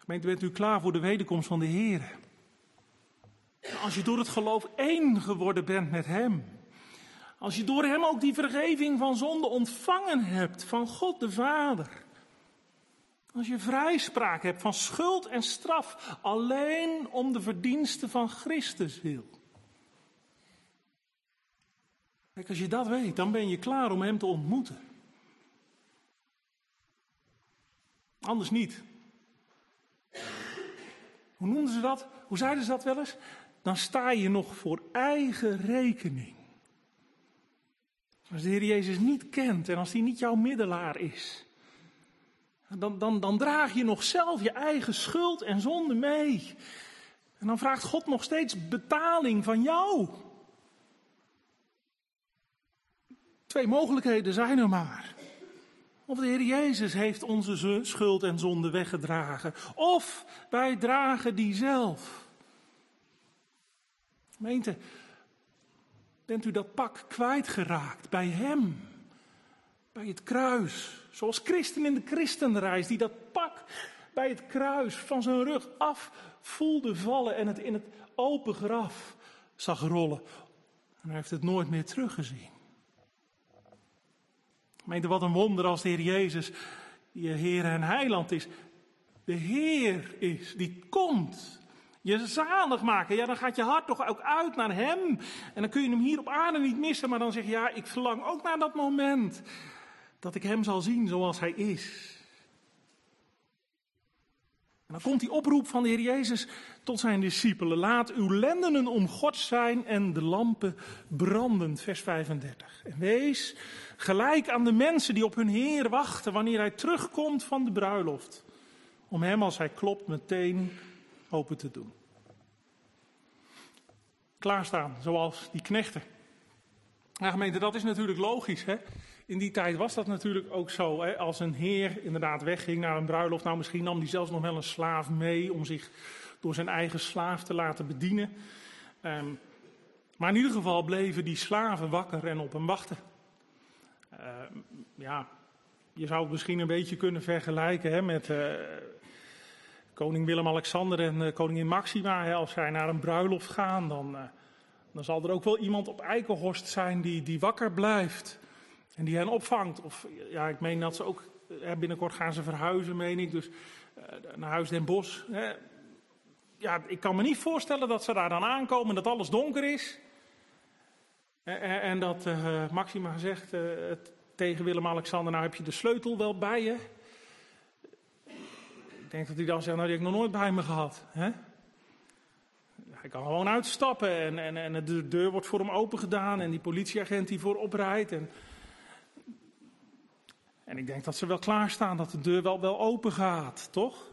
Gemeente, bent u klaar voor de wederkomst van de Heer? Als je door het geloof één geworden bent met Hem. Als je door Hem ook die vergeving van zonde ontvangen hebt van God de Vader. Als je vrijspraak hebt van schuld en straf alleen om de verdiensten van Christus wil. Kijk, als je dat weet, dan ben je klaar om Hem te ontmoeten. Anders niet. Hoe noemden ze dat? Hoe zeiden ze dat wel eens? Dan sta je nog voor eigen rekening. Als de Heer Jezus niet kent en als hij niet jouw middelaar is. Dan draag je nog zelf je eigen schuld en zonde mee. En dan vraagt God nog steeds betaling van jou. 2 mogelijkheden zijn er maar. Of de Heer Jezus heeft onze schuld en zonde weggedragen. Of wij dragen die zelf. Gemeente, bent u dat pak kwijtgeraakt bij Hem? Bij het kruis. Zoals Christen in de christenreis die dat pak bij het kruis van zijn rug af voelde vallen en het in het open graf zag rollen. En hij heeft het nooit meer teruggezien. Gemeente, wat een wonder als de Heer Jezus je Heer en Heiland is. De Heer is, die komt. Je zalig maken. Ja, dan gaat je hart toch ook uit naar Hem. En dan kun je Hem hier op aarde niet missen. Maar dan zeg je, ja, ik verlang ook naar dat moment. Dat ik Hem zal zien zoals Hij is. En dan komt die oproep van de Heer Jezus tot zijn discipelen. Laat uw lendenen om God zijn en de lampen branden. Vers 35. En wees gelijk aan de mensen die op hun Heer wachten wanneer Hij terugkomt van de bruiloft. Om Hem als Hij klopt meteen open te doen. Klaarstaan, zoals die knechten. Ja, gemeente, dat is natuurlijk logisch, hè. In die tijd was dat natuurlijk ook zo. Hè? Als een heer inderdaad wegging naar een bruiloft, nou misschien nam hij zelfs nog wel een slaaf mee om zich door zijn eigen slaaf te laten bedienen. Maar in ieder geval bleven die slaven wakker en op hem wachten. Ja, je zou het misschien een beetje kunnen vergelijken hè, met koning Willem-Alexander en koningin Maxima. Hè? Als zij naar een bruiloft gaan, dan zal er ook wel iemand op Eikenhorst zijn die wakker blijft. En die hen opvangt. Of ja, ik meen dat ze ook, binnenkort gaan ze verhuizen, meen ik. Dus naar Huis Den Bosch. Ja, ik kan me niet voorstellen dat ze daar dan aankomen, dat alles donker is. En dat Maxima zegt tegen Willem-Alexander, nou heb je de sleutel wel bij je? Ik denk dat hij dan zegt, nou die heb ik nog nooit bij me gehad. Hè? Hij kan gewoon uitstappen en de deur wordt voor hem open gedaan en die politieagent die voorop rijdt. En ik denk dat ze wel klaarstaan, dat de deur wel open gaat, toch?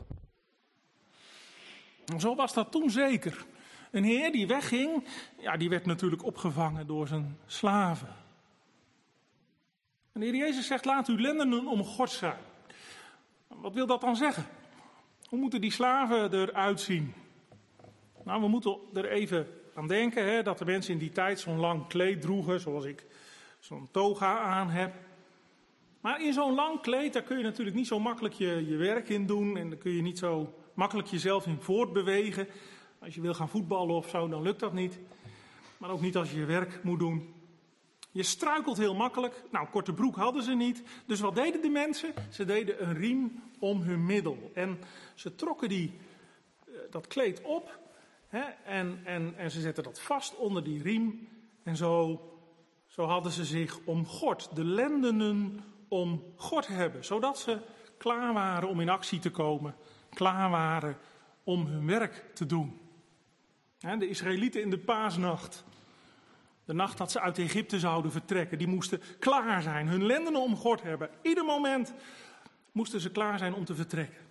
En zo was dat toen zeker. Een heer die wegging, ja, die werd natuurlijk opgevangen door zijn slaven. En de Heer Jezus zegt, laat uw lendenen om God zijn. Wat wil dat dan zeggen? Hoe moeten die slaven eruit zien? Nou, we moeten er even aan denken, hè, dat de mensen in die tijd zo'n lang kleed droegen, zoals ik zo'n toga aan heb. Maar in zo'n lang kleed, daar kun je natuurlijk niet zo makkelijk je werk in doen. En daar kun je niet zo makkelijk jezelf in voortbewegen. Als je wil gaan voetballen of zo, dan lukt dat niet. Maar ook niet als je je werk moet doen. Je struikelt heel makkelijk. Nou, korte broek hadden ze niet. Dus wat deden de mensen? Ze deden een riem om hun middel. En ze trokken dat kleed op. Hè, en ze zetten dat vast onder die riem. En zo hadden ze zich omgord. De lendenen om God hebben. Zodat ze klaar waren om in actie te komen. Klaar waren om hun werk te doen. De Israëlieten in de paasnacht. De nacht dat ze uit Egypte zouden vertrekken. Die moesten klaar zijn. Hun lendenen om God hebben. Ieder moment moesten ze klaar zijn om te vertrekken.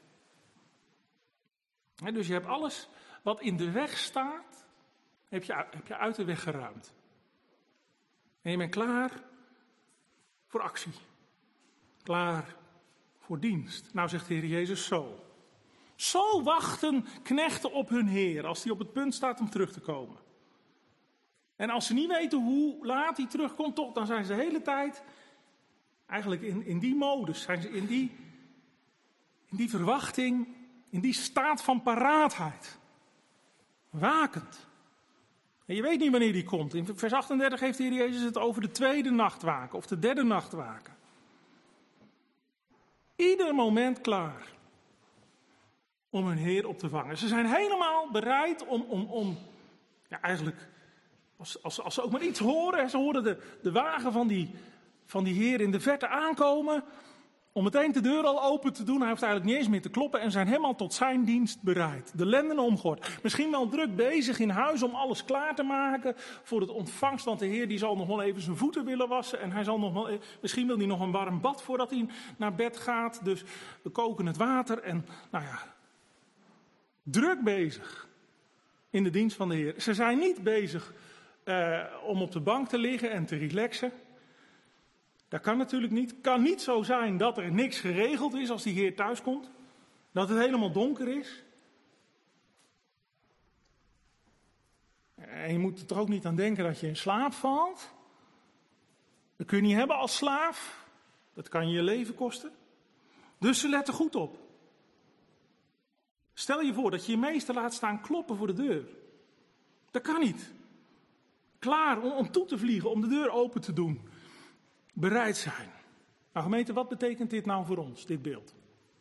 Dus je hebt alles wat in de weg staat. Heb je uit de weg geruimd. En je bent klaar voor actie. Klaar voor dienst. Nou zegt de Heer Jezus zo. Zo wachten knechten op hun Heer als hij op het punt staat om terug te komen. En als ze niet weten hoe laat hij terugkomt, toch, dan zijn ze de hele tijd eigenlijk in die modus. Zijn ze in die verwachting In die staat van paraatheid. Wakend. En je weet niet wanneer die komt. In vers 38 heeft de Heer Jezus het over de tweede nachtwaken of de derde nachtwaken. Ieder moment klaar om hun Heer op te vangen. Ze zijn helemaal bereid om eigenlijk, als ze ook maar iets horen, ze horen de wagen van die Heer in de verte aankomen, om meteen de deur al open te doen. Hij hoeft eigenlijk niet eens meer te kloppen en zijn helemaal tot zijn dienst bereid. De lendenen omgord. Misschien wel druk bezig in huis om alles klaar te maken voor het ontvangst. Want de Heer die zal nog wel even zijn voeten willen wassen. En hij zal nog wel, misschien wil hij nog een warm bad voordat hij naar bed gaat. Dus we koken het water en druk bezig in de dienst van de Heer. Ze zijn niet bezig om op de bank te liggen en te relaxen. Dat kan natuurlijk niet. Het kan niet zo zijn dat er niks geregeld is als die Heer thuis komt. Dat het helemaal donker is. En je moet er toch ook niet aan denken dat je in slaap valt. Dat kun je niet hebben als slaaf. Dat kan je je leven kosten. Dus ze letten goed op. Stel je voor dat je je meester laat staan kloppen voor de deur. Dat kan niet. Klaar om toe te vliegen, om de deur open te doen. Bereid zijn. Nou gemeente, wat betekent dit nou voor ons, dit beeld?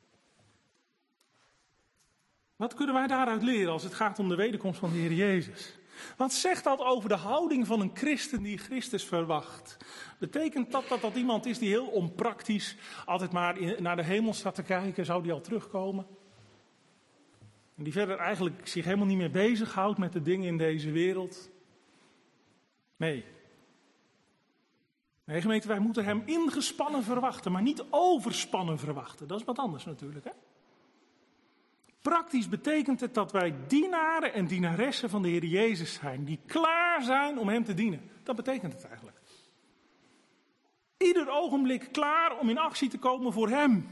Wat kunnen wij daaruit leren als het gaat om de wederkomst van de Heer Jezus? Wat zegt dat over de houding van een christen die Christus verwacht? Betekent dat iemand is die heel onpraktisch altijd maar naar de hemel staat te kijken? Zou die al terugkomen? En die verder eigenlijk zich helemaal niet meer bezighoudt met de dingen in deze wereld? Nee, gemeente, wij moeten hem ingespannen verwachten, maar niet overspannen verwachten. Dat is wat anders natuurlijk, hè? Praktisch betekent het dat wij dienaren en dienaressen van de Heer Jezus zijn, die klaar zijn om hem te dienen. Dat betekent het eigenlijk. Ieder ogenblik klaar om in actie te komen voor hem.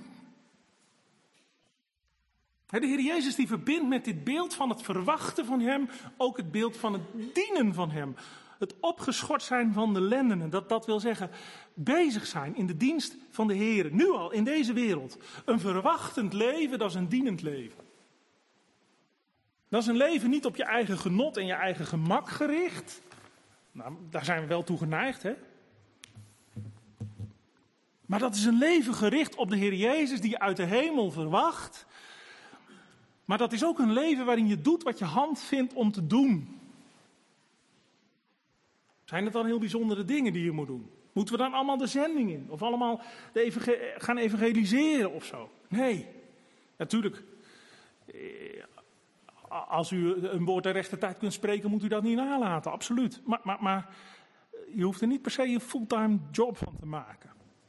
De Heer Jezus die verbindt met dit beeld van het verwachten van hem ook het beeld van het dienen van hem. Het opgeschort zijn van de lendenen, dat wil zeggen bezig zijn in de dienst van de Heer. Nu al, in deze wereld. Een verwachtend leven, dat is een dienend leven. Dat is een leven niet op je eigen genot en je eigen gemak gericht. Nou, daar zijn we wel toe geneigd, hè. Maar dat is een leven gericht op de Heer Jezus die je uit de hemel verwacht. Maar dat is ook een leven waarin je doet wat je hand vindt om te doen. Zijn het dan heel bijzondere dingen die je moet doen? Moeten we dan allemaal de zending in? Of allemaal gaan evangeliseren of zo? Nee, natuurlijk. Als u een woord ter rechte tijd kunt spreken, moet u dat niet nalaten, absoluut. Maar je hoeft er niet per se een fulltime job van te maken.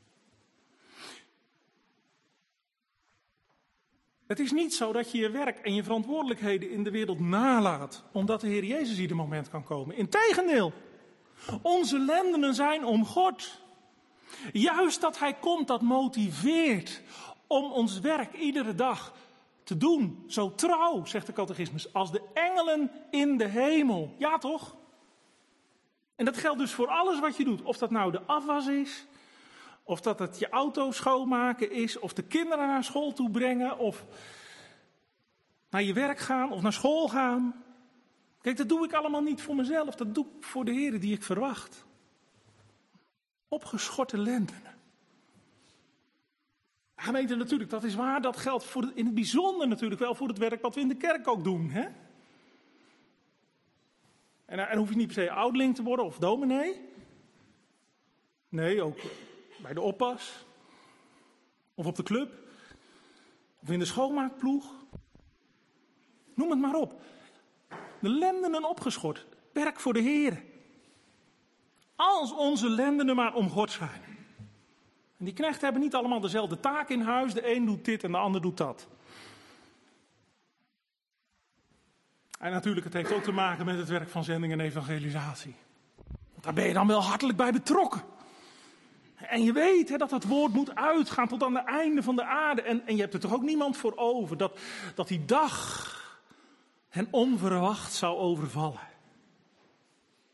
Het is niet zo dat je je werk en je verantwoordelijkheden in de wereld nalaat, omdat de Heer Jezus ieder moment kan komen. Integendeel. Onze lendenen zijn om God. Juist dat hij komt, dat motiveert om ons werk iedere dag te doen. Zo trouw, zegt de catechismus, als de engelen in de hemel. Ja toch? En dat geldt dus voor alles wat je doet. Of dat nou de afwas is, of dat het je auto schoonmaken is, of de kinderen naar school toe brengen, of naar je werk gaan, of naar school gaan. Kijk, dat doe ik allemaal niet voor mezelf, dat doe ik voor de Heer die ik verwacht. Opgeschorte lendenen. Gemeente, natuurlijk, dat is waar, dat geldt in het bijzonder natuurlijk wel voor het werk wat we in de kerk ook doen. Hè? En hoef je niet per se ouderling te worden of dominee. Nee, ook bij de oppas. Of op de club. Of in de schoonmaakploeg. Noem het maar op. De lendenen opgeschort. Werk voor de Heer. Als onze lendenen maar om God zijn. En die knechten hebben niet allemaal dezelfde taak in huis. De een doet dit en de ander doet dat. En natuurlijk, het heeft ook te maken met het werk van zending en evangelisatie. Want daar ben je dan wel hartelijk bij betrokken. En je weet dat het woord moet uitgaan tot aan de einde van de aarde. En je hebt er toch ook niemand voor over dat die dag hen onverwacht zou overvallen.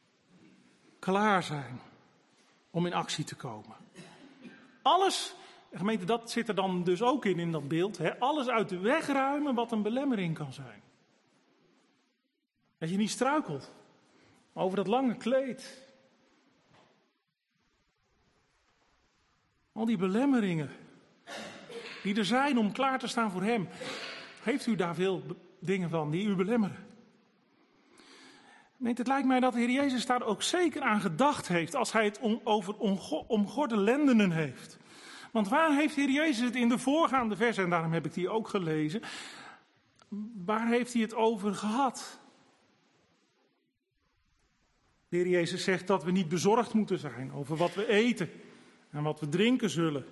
Klaar zijn om in actie te komen. Alles En gemeente, dat zit er dan dus ook in dat beeld. Hè? Alles uit de weg ruimen wat een belemmering kan zijn. Dat je niet struikelt over dat lange kleed. Al die belemmeringen die er zijn om klaar te staan voor hem. Heeft u daar veel dingen van die u belemmeren? Het lijkt mij dat de Heer Jezus daar ook zeker aan gedacht heeft als hij het over omgorde lendenen heeft. Want waar heeft de Heer Jezus het in de voorgaande versen, en daarom heb ik die ook gelezen, waar heeft hij het over gehad? De Heer Jezus zegt dat we niet bezorgd moeten zijn over wat we eten en wat we drinken zullen.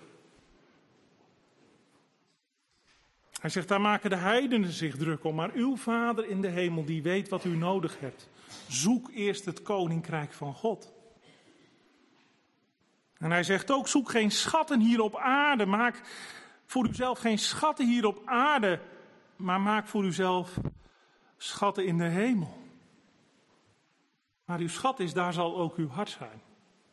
Hij zegt, daar maken de heidenen zich druk om, maar uw Vader in de hemel die weet wat u nodig hebt. Zoek eerst het koninkrijk van God. En hij zegt ook, zoek geen schatten hier op aarde, maak voor uzelf geen schatten hier op aarde, maar maak voor uzelf schatten in de hemel. Waar uw schat is, daar zal ook uw hart zijn.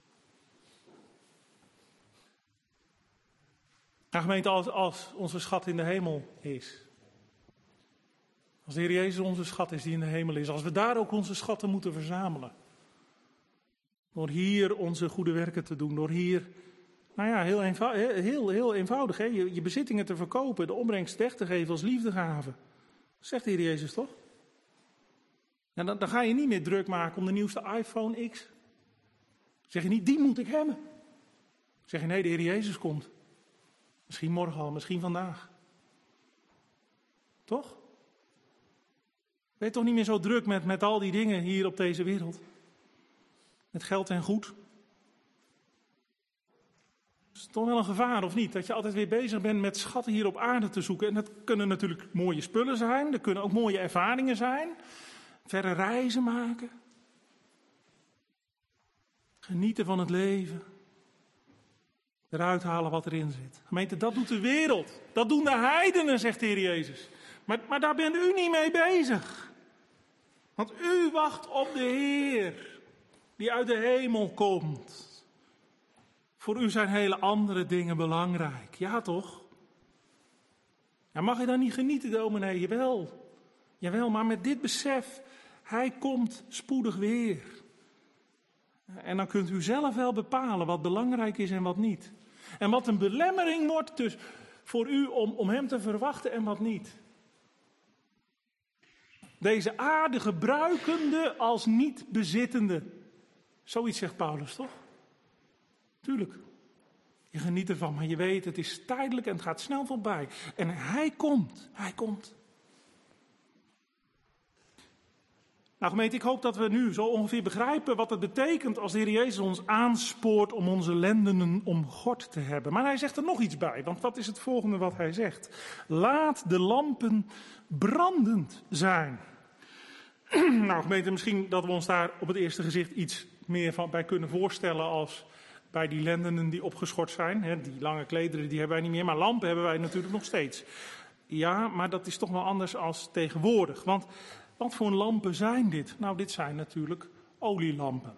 Nou, gemeente, als onze schat in de hemel is. Als de Heer Jezus onze schat is die in de hemel is. Als we daar ook onze schatten moeten verzamelen. Door hier onze goede werken te doen. Door hier, heel eenvoudig. Hè? Je bezittingen te verkopen. De opbrengst weg te geven als liefdegave. Zegt de Heer Jezus toch? En dan ga je niet meer druk maken om de nieuwste iPhone X. Zeg je niet, die moet ik hebben. Zeg je nee, de Heer Jezus komt. Misschien morgen al, misschien vandaag. Toch? Ben je toch niet meer zo druk met al die dingen hier op deze wereld? Met geld en goed? Is het toch wel een gevaar, of niet? Dat je altijd weer bezig bent met schatten hier op aarde te zoeken. En dat kunnen natuurlijk mooie spullen zijn. Dat kunnen ook mooie ervaringen zijn. Verre reizen maken. Genieten van het leven. Eruit halen wat erin zit. Gemeente, dat doet de wereld. Dat doen de heidenen, zegt de Heer Jezus. Maar daar bent u niet mee bezig. Want u wacht op de Heer. Die uit de hemel komt. Voor u zijn hele andere dingen belangrijk. Ja toch? Ja, mag je dan niet genieten, dominee? Jawel. Jawel, maar met dit besef. Hij komt spoedig weer. En dan kunt u zelf wel bepalen wat belangrijk is en wat niet. En wat een belemmering wordt dus voor u om hem te verwachten en wat niet. Deze aarde gebruikende als niet bezittende. Zoiets zegt Paulus toch? Tuurlijk. Je geniet ervan, maar je weet het is tijdelijk en het gaat snel voorbij. En hij komt. Hij komt. Nou gemeente, ik hoop dat we nu zo ongeveer begrijpen wat het betekent als de Heer Jezus ons aanspoort om onze lendenen omgord te hebben. Maar hij zegt er nog iets bij, want wat is het volgende wat hij zegt? Laat de lampen brandend zijn. Nou gemeente, misschien dat we ons daar op het eerste gezicht iets meer van bij kunnen voorstellen als bij die lendenen die opgeschort zijn. Die lange klederen die hebben wij niet meer, maar lampen hebben wij natuurlijk nog steeds. Ja, maar dat is toch wel anders als tegenwoordig, want wat voor lampen zijn dit? Nou, dit zijn natuurlijk olielampen.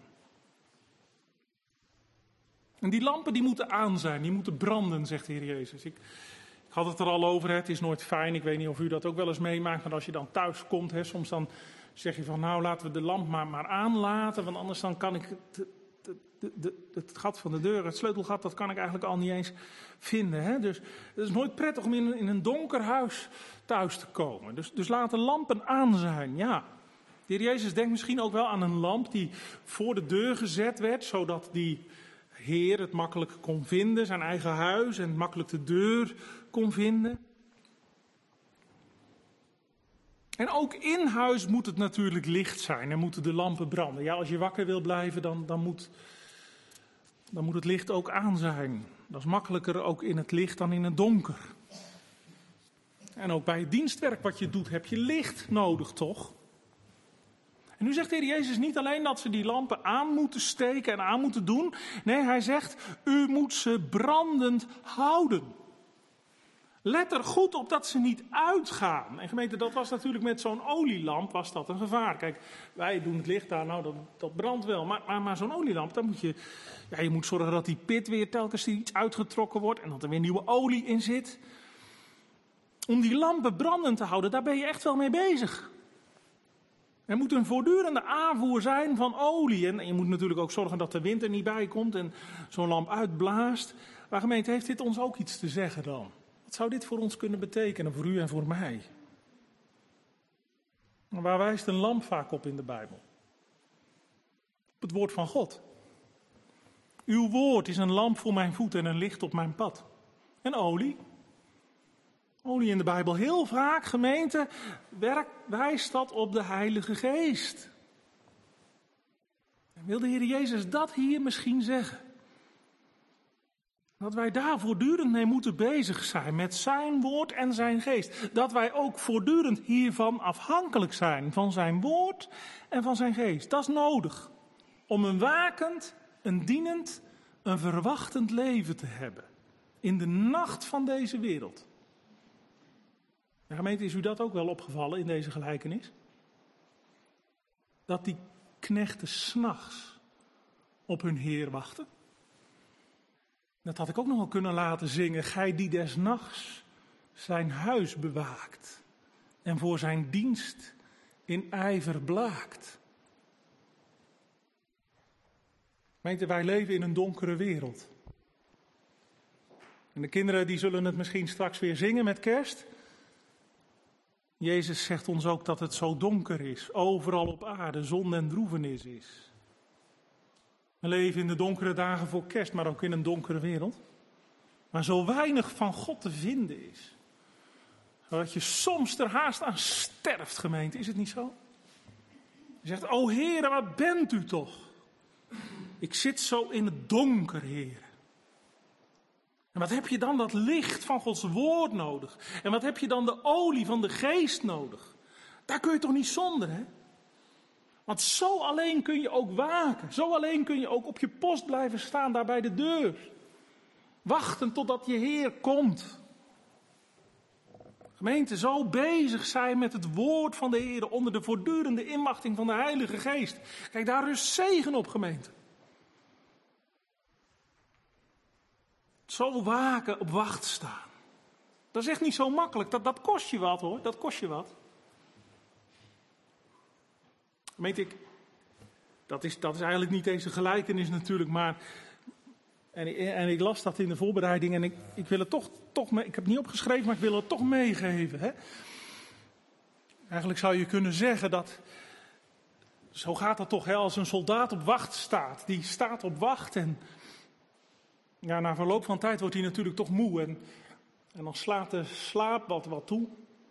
En die lampen die moeten aan zijn, die moeten branden, zegt de Heer Jezus. Ik had het er al over, het is nooit fijn. Ik weet niet of u dat ook wel eens meemaakt, maar als je dan thuis komt, soms dan zeg je van nou laten we de lamp maar aanlaten, want anders dan kan ik het gat van de deur, het sleutelgat, dat kan ik eigenlijk al niet eens vinden. Dus het is nooit prettig om in een donker huis thuis te komen. Dus laat de lampen aan zijn, ja. De Heer Jezus denkt misschien ook wel aan een lamp die voor de deur gezet werd, zodat die Heer het makkelijk kon vinden, zijn eigen huis, en makkelijk de deur kon vinden. En ook in huis moet het natuurlijk licht zijn en moeten de lampen branden. Ja, als je wakker wil blijven, dan moet het licht ook aan zijn. Dat is makkelijker ook in het licht dan in het donker. En ook bij het dienstwerk wat je doet heb je licht nodig, toch? En nu zegt de Heer Jezus niet alleen dat ze die lampen aan moeten steken en aan moeten doen. Nee, hij zegt, u moet ze brandend houden. Let er goed op dat ze niet uitgaan. En gemeente, dat was natuurlijk met zo'n olielamp was dat een gevaar. Kijk, wij doen het licht daar, nou dat brandt wel. Maar zo'n olielamp, dan moet je moet zorgen dat die pit weer telkens iets uitgetrokken wordt. En dat er weer nieuwe olie in zit. Om die lampen brandend te houden, daar ben je echt wel mee bezig. Er moet een voortdurende aanvoer zijn van olie. En je moet natuurlijk ook zorgen dat de wind er niet bij komt en zo'n lamp uitblaast. Maar gemeente, heeft dit ons ook iets te zeggen dan? Wat zou dit voor ons kunnen betekenen, voor u en voor mij? Waar wijst een lamp vaak op in de Bijbel? Op het woord van God. Uw woord is een lamp voor mijn voet en een licht op mijn pad. En olie? Olie in de Bijbel heel vaak, gemeente, wijst dat op de Heilige Geest. En wil de Heer Jezus dat hier misschien zeggen? Dat wij daar voortdurend mee moeten bezig zijn, met zijn woord en zijn geest. Dat wij ook voortdurend hiervan afhankelijk zijn, van zijn woord en van zijn geest. Dat is nodig om een wakend, een dienend, een verwachtend leven te hebben. In de nacht van deze wereld. Ja, gemeente, is u dat ook wel opgevallen in deze gelijkenis? Dat die knechten 's nachts op hun Heer wachten? Dat had ik ook nog wel kunnen laten zingen. Gij die des nachts zijn huis bewaakt en voor zijn dienst in ijver blaakt. Gemeente, wij leven in een donkere wereld. En de kinderen die zullen het misschien straks weer zingen met kerst. Jezus zegt ons ook dat het zo donker is, overal op aarde, zon en droevenis is. We leven in de donkere dagen voor kerst, maar ook in een donkere wereld. Maar zo weinig van God te vinden is. Dat je soms er haast aan sterft, gemeente, is het niet zo? Je zegt, o Heere, waar bent u toch? Ik zit zo in het donker, Heere. En wat heb je dan dat licht van Gods woord nodig? En wat heb je dan de olie van de geest nodig? Daar kun je toch niet zonder, hè? Want zo alleen kun je ook waken. Zo alleen kun je ook op je post blijven staan, daar bij de deur. Wachten totdat je Heer komt. Gemeente, zo bezig zijn met het woord van de Heer onder de voortdurende inmachting van de Heilige Geest. Kijk, daar rust zegen op, gemeente. Zo waken, op wacht staan. Dat is echt niet zo makkelijk. Dat kost je wat, hoor. Dat kost je wat. Gemeente, dat is eigenlijk niet deze gelijkenis natuurlijk, maar... En ik las dat in de voorbereiding en ik wil het toch ik heb het niet opgeschreven, maar ik wil het toch meegeven. Hè? Eigenlijk zou je kunnen zeggen dat, zo gaat dat toch, hè, als een soldaat op wacht staat. Die staat op wacht en ja, na verloop van tijd wordt hij natuurlijk toch moe. En dan slaat de slaap wat toe.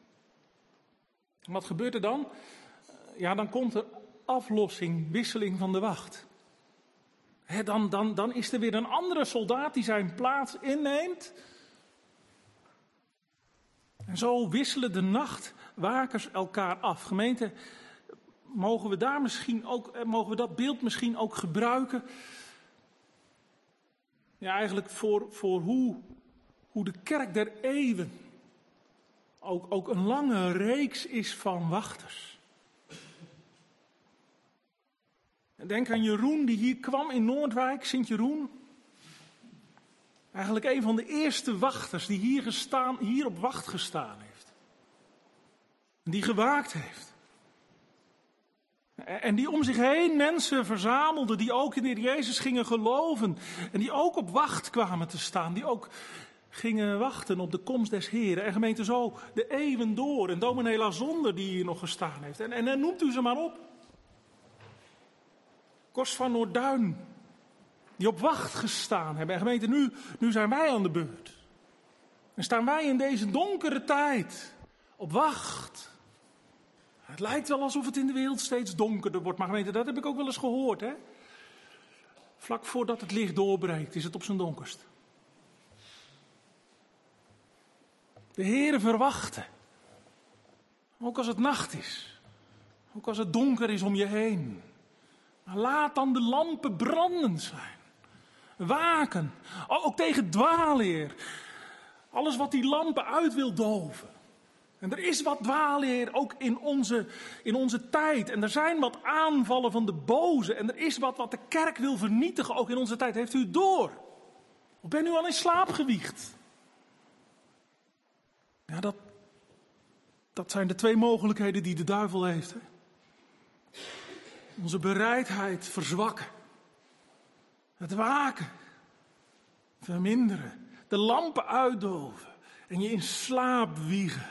En wat gebeurt er dan? Ja, dan komt er aflossing, wisseling van de wacht. Dan is er weer een andere soldaat die zijn plaats inneemt. En zo wisselen de nachtwakers elkaar af. Gemeente, mogen we dat beeld misschien ook gebruiken? Ja, eigenlijk voor hoe de kerk der eeuwen ook een lange reeks is van wachters. Denk aan Jeroen die hier kwam in Noordwijk, Sint-Jeroen. Eigenlijk een van de eerste wachters die hier op wacht gestaan heeft. En die gewaakt heeft. En die om zich heen mensen verzamelde die ook in de Heer Jezus gingen geloven. En die ook op wacht kwamen te staan. Die ook gingen wachten op de komst des Heren. En gemeente zo de eeuwen door. En dominee Lazonder die hier nog gestaan heeft. En noemt u ze maar op. Kors van Noorduin, die op wacht gestaan hebben. En gemeente, nu zijn wij aan de beurt. En staan wij in deze donkere tijd op wacht. Het lijkt wel alsof het in de wereld steeds donkerder wordt. Maar gemeente, dat heb ik ook wel eens gehoord. Hè? Vlak voordat het licht doorbreekt, is het op zijn donkerst. De Heere verwachten. Ook als het nacht is. Ook als het donker is om je heen. Maar laat dan de lampen brandend zijn. Waken. Ook tegen dwaalleer. Alles wat die lampen uit wil doven. En er is wat dwaalleer ook in onze tijd. En er zijn wat aanvallen van de boze. En er is wat de kerk wil vernietigen, ook in onze tijd. Heeft u het door? Of bent u al in slaap gewiegd? Ja, dat zijn de twee mogelijkheden die de duivel heeft. Hè? Onze bereidheid verzwakken. Het waken verminderen. De lampen uitdoven. En je in slaap wiegen.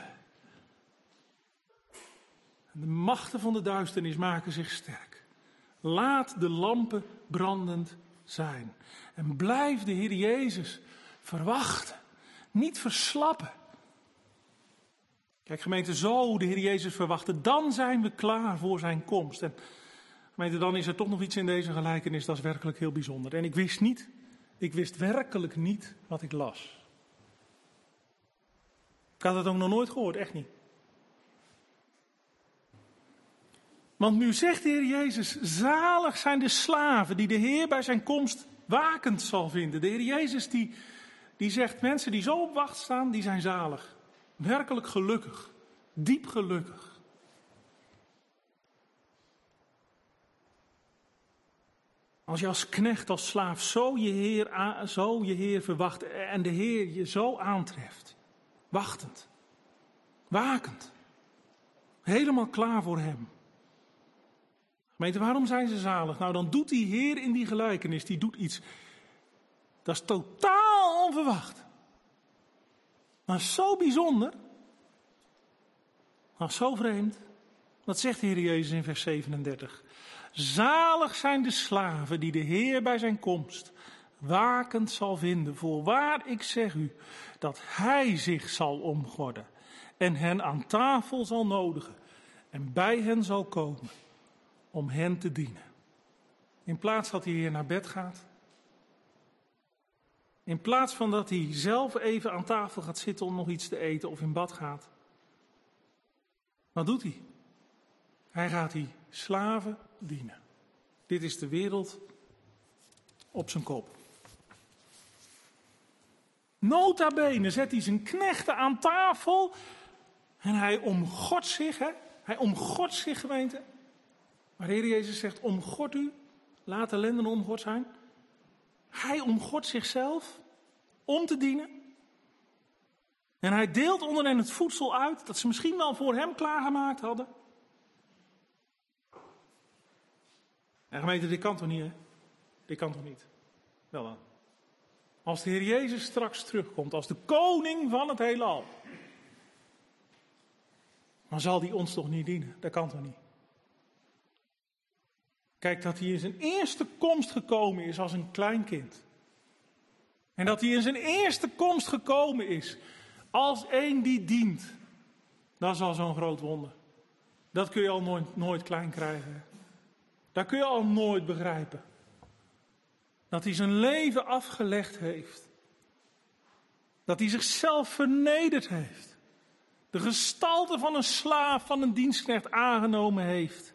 De machten van de duisternis maken zich sterk. Laat de lampen brandend zijn. En blijf de Heer Jezus verwachten. Niet verslappen. Kijk gemeente, zo de Heer Jezus verwachten. Dan zijn we klaar voor zijn komst. En gemeente, dan is er toch nog iets in deze gelijkenis. Dat is werkelijk heel bijzonder. En ik wist werkelijk niet wat ik las. Ik had het ook nog nooit gehoord, echt niet. Want nu zegt de Heer Jezus, zalig zijn de slaven die de Heer bij zijn komst wakend zal vinden. De Heer Jezus die zegt, mensen die zo op wacht staan, die zijn zalig. Werkelijk gelukkig, diep gelukkig. Als je als knecht, als slaaf zo je Heer verwacht en de Heer je zo aantreft. Wachtend, wakend, helemaal klaar voor hem. Gemeente, waarom zijn ze zalig? Nou, dan doet die Heer in die gelijkenis, die doet iets. Dat is totaal onverwacht. Maar zo bijzonder. Maar zo vreemd. Wat zegt de Heer Jezus in vers 37? Zalig zijn de slaven die de Heer bij zijn komst wakend zal vinden. Voorwaar, ik zeg u, dat hij zich zal omgorden en hen aan tafel zal nodigen en bij hen zal komen om hen te dienen. In plaats dat hij hier naar bed gaat. In plaats van dat hij zelf even aan tafel gaat zitten om nog iets te eten of in bad gaat. Wat doet hij? Hij gaat die slaven dienen. Dit is de wereld op zijn kop. Nota bene zet hij zijn knechten aan tafel en hij omgordt zich. Hij omgordt zich, gemeente. Maar de Heer Jezus zegt, omgord u, laat de lendenen omgord zijn. Hij omgordt zichzelf om te dienen. En hij deelt onder hen het voedsel uit dat ze misschien wel voor hem klaargemaakt hadden. En gemeente, dit kan toch niet, hè? Dit kan toch niet? Wel dan. Als de Heer Jezus straks terugkomt, als de koning van het heelal, dan zal hij ons toch niet dienen? Dat kan toch niet? Kijk, dat hij in zijn eerste komst gekomen is als een klein kind. En dat hij in zijn eerste komst gekomen is als een die dient. Dat is al zo'n groot wonder. Dat kun je al nooit klein krijgen. Dat kun je al nooit begrijpen. Dat hij zijn leven afgelegd heeft. Dat hij zichzelf vernederd heeft. De gestalte van een slaaf, van een dienstknecht aangenomen heeft.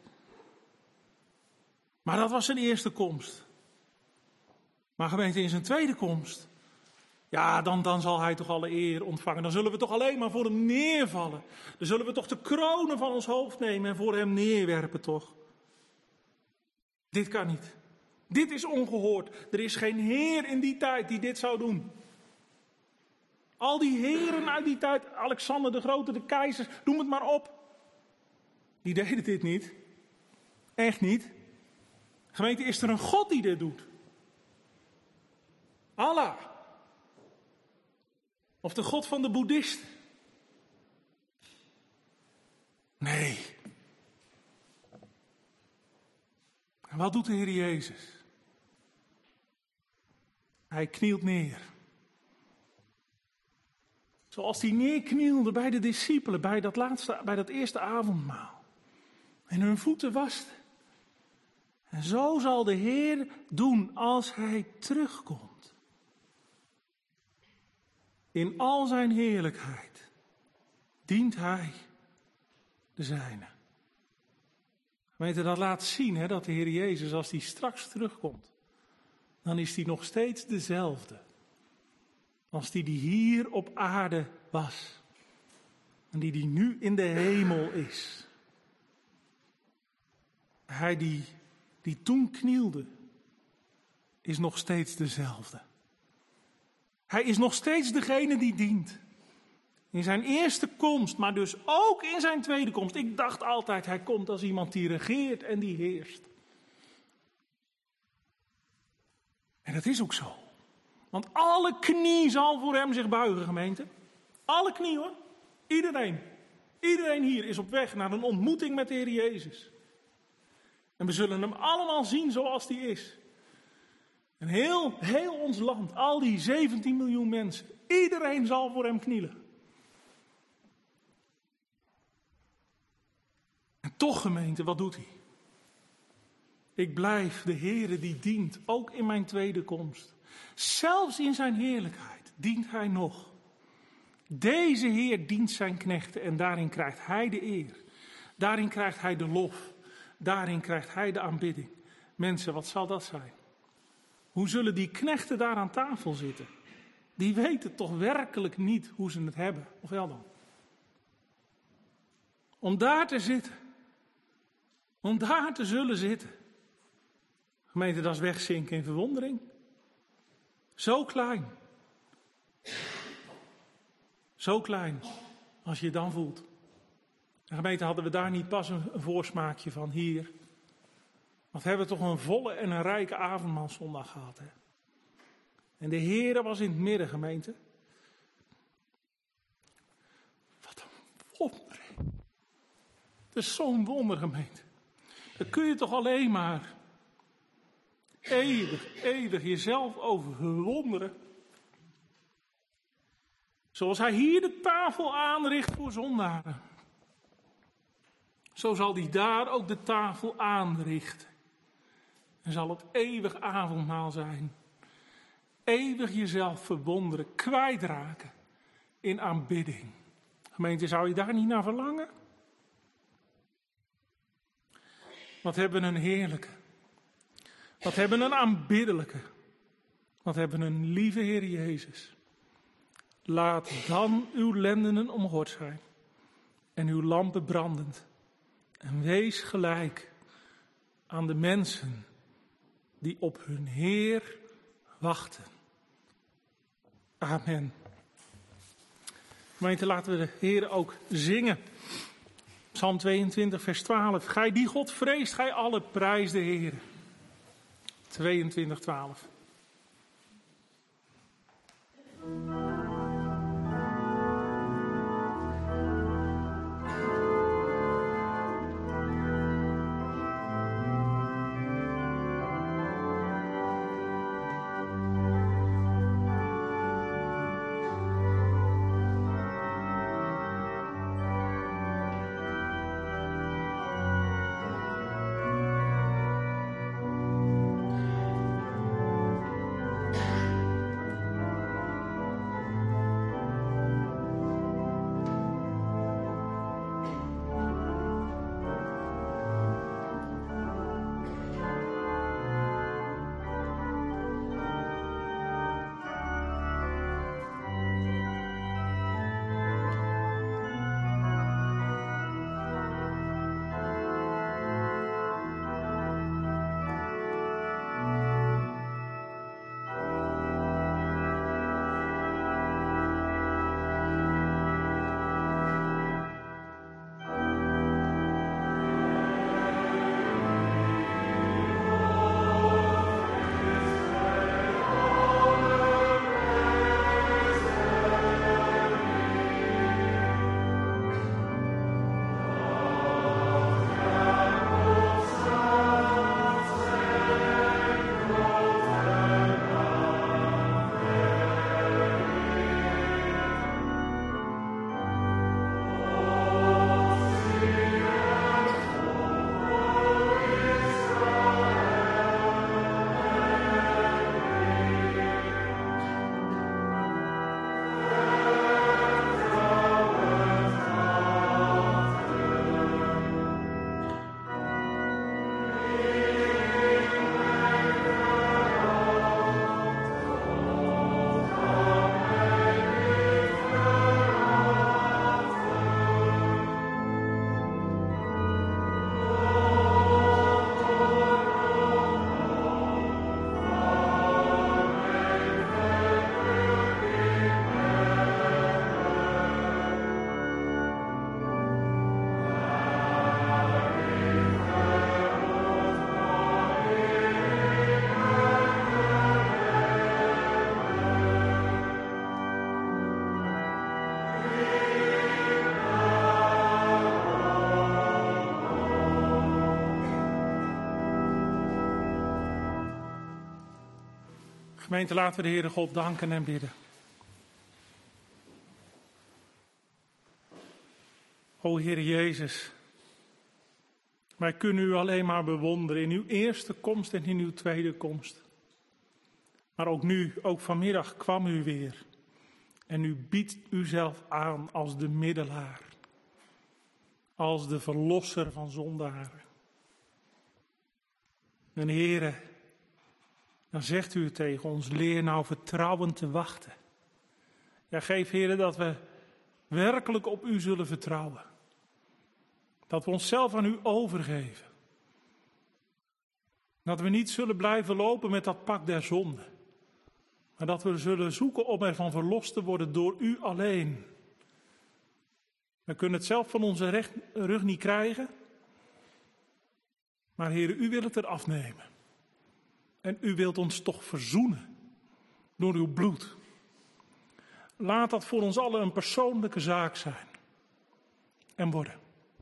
Maar dat was zijn eerste komst. Maar gemeente, in zijn tweede komst, ja, dan zal hij toch alle eer ontvangen. Dan zullen we toch alleen maar voor hem neervallen. Dan zullen we toch de kronen van ons hoofd nemen en voor hem neerwerpen, toch? Dit kan niet. Dit is ongehoord. Er is geen heer in die tijd die dit zou doen. Al die heren uit die tijd, Alexander de Grote, de keizers, noem het maar op. Die deden dit niet. Echt niet. Gemeente, is er een God die dit doet? Allah. Of de God van de boeddhisten? Nee. En wat doet de Heer Jezus? Hij knielt neer. Zoals hij neerknielde bij de discipelen, bij dat eerste avondmaal. En hun voeten waste. En zo zal de Heer doen als hij terugkomt. In al zijn heerlijkheid dient hij de zijne. Weet je, dat laat zien dat de Heer Jezus, als hij straks terugkomt, dan is hij nog steeds dezelfde. als die hier op aarde was. En die nu in de hemel is. Hij die toen knielde, is nog steeds dezelfde. Hij is nog steeds degene die dient. In zijn eerste komst, maar dus ook in zijn tweede komst. Ik dacht altijd, hij komt als iemand die regeert en die heerst. En dat is ook zo. Want alle knie zal voor hem zich buigen, gemeente. Alle knie hoor. Iedereen. Iedereen hier is op weg naar een ontmoeting met de Heer Jezus. En we zullen hem allemaal zien zoals hij is. En heel ons land, al die 17 miljoen mensen. Iedereen zal voor hem knielen. En toch, gemeente, wat doet hij? Ik blijf de Heere die dient, ook in mijn tweede komst. Zelfs in zijn heerlijkheid dient hij nog. Deze Heer dient zijn knechten en daarin krijgt hij de eer. Daarin krijgt hij de lof. Daarin krijgt hij de aanbidding. Mensen, wat zal dat zijn? Hoe zullen die knechten daar aan tafel zitten? Die weten toch werkelijk niet hoe ze het hebben. Of wel dan? Om daar te zitten. Om daar te zullen zitten. Gemeente, dat is wegzinken in verwondering. Zo klein. Zo klein. Als je je dan voelt. En gemeente, hadden we daar niet pas een voorsmaakje van hier. Wat hebben we toch een volle en een rijke avondmaalszondag gehad. Hè? En de Heere was in het midden, gemeente. Wat een wonder. Het is zo'n wonder, gemeente. Daar kun je toch alleen maar eeuwig jezelf over verwonderen. Zoals hij hier de tafel aanricht voor zondaren. Zo zal hij daar ook de tafel aanrichten. En zal het eeuwig avondmaal zijn. Eeuwig jezelf verwonderen, kwijtraken in aanbidding. Gemeente, zou je daar niet naar verlangen? Wat hebben we een heerlijke. Wat hebben we een aanbiddelijke. Wat hebben we een lieve Heer Jezus. Laat dan uw lendenen omgord zijn. En uw lampen brandend. En wees gelijk aan de mensen die op hun Heer wachten. Amen. Gemeente, laten we de Heer ook zingen. Psalm 22, vers 12. Gij die God vreest, gij alle prijs de Heer. 22, 12. Gemeente, laten we de Heere God danken en bidden. O Heer Jezus, wij kunnen u alleen maar bewonderen in uw eerste komst en in uw tweede komst. Maar ook nu, ook vanmiddag kwam u weer. En u biedt uzelf aan als de middelaar. Als de verlosser van zondaren. En Heere, dan zegt u tegen ons, leer nou vertrouwend te wachten. Ja, geef Heere dat we werkelijk op u zullen vertrouwen. Dat we onszelf aan u overgeven. Dat we niet zullen blijven lopen met dat pak der zonde. Maar dat we zullen zoeken om ervan verlost te worden door u alleen. We kunnen het zelf van onze rug niet krijgen. Maar Heere, u wilt het eraf nemen. En u wilt ons toch verzoenen door uw bloed. Laat dat voor ons allen een persoonlijke zaak zijn. En worden.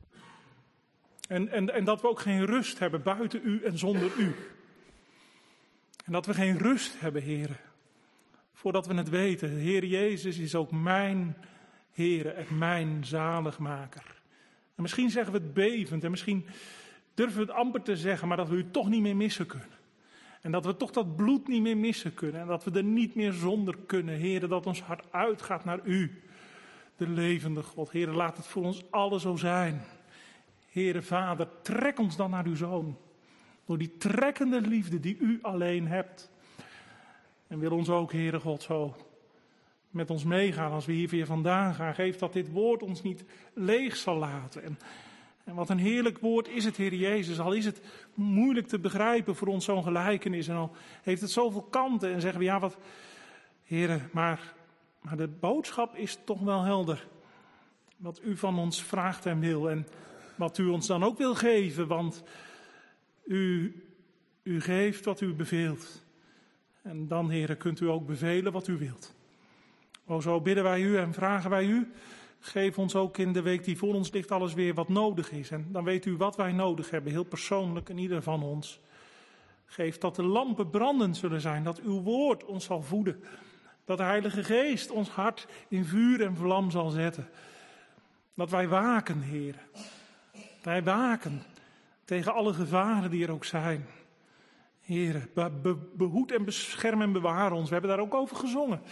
En dat we ook geen rust hebben buiten u en zonder u. En dat we geen rust hebben, Heere. Voordat we het weten, Heer Jezus is ook mijn Heere en mijn zaligmaker. En misschien zeggen we het bevend en misschien durven we het amper te zeggen, maar dat we u toch niet meer missen kunnen. En dat we toch dat bloed niet meer missen kunnen. En dat we er niet meer zonder kunnen. Heere, dat ons hart uitgaat naar u, de levende God. Heere, laat het voor ons allen zo zijn. Heere Vader, trek ons dan naar uw Zoon. Door die trekkende liefde die u alleen hebt. En wil ons ook, Heere God, zo met ons meegaan als we hier weer vandaan gaan. Geef dat dit woord ons niet leeg zal laten. En wat een heerlijk woord is het, Heer Jezus. Al is het moeilijk te begrijpen voor ons zo'n gelijkenis. En al heeft het zoveel kanten. En zeggen we, ja wat, Heere, maar de boodschap is toch wel helder. Wat u van ons vraagt en wil. En wat u ons dan ook wil geven. Want u geeft wat u beveelt. En dan, Heere, kunt u ook bevelen wat u wilt. O, zo bidden wij u en vragen wij u. Geef ons ook in de week die voor ons ligt alles weer wat nodig is. En dan weet u wat wij nodig hebben, heel persoonlijk in ieder van ons. Geef dat de lampen brandend zullen zijn, dat uw woord ons zal voeden. Dat de Heilige Geest ons hart in vuur en vlam zal zetten. Dat wij waken, Heer. Wij waken tegen alle gevaren die er ook zijn. Heer, behoed en bescherm en bewaar ons. We hebben daar ook over gezongen.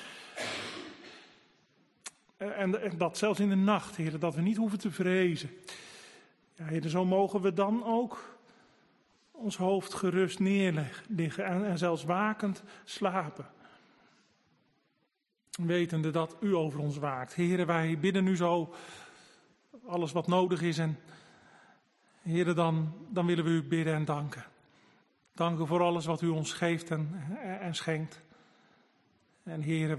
En dat zelfs in de nacht, Heer, dat we niet hoeven te vrezen. Ja, Heer, zo mogen we dan ook ons hoofd gerust neerleggen en zelfs wakend slapen. Wetende dat u over ons waakt. Heer, wij bidden u zo alles wat nodig is. En Heer, dan willen we u bidden en danken. Danken voor alles wat u ons geeft en schenkt. En Heer,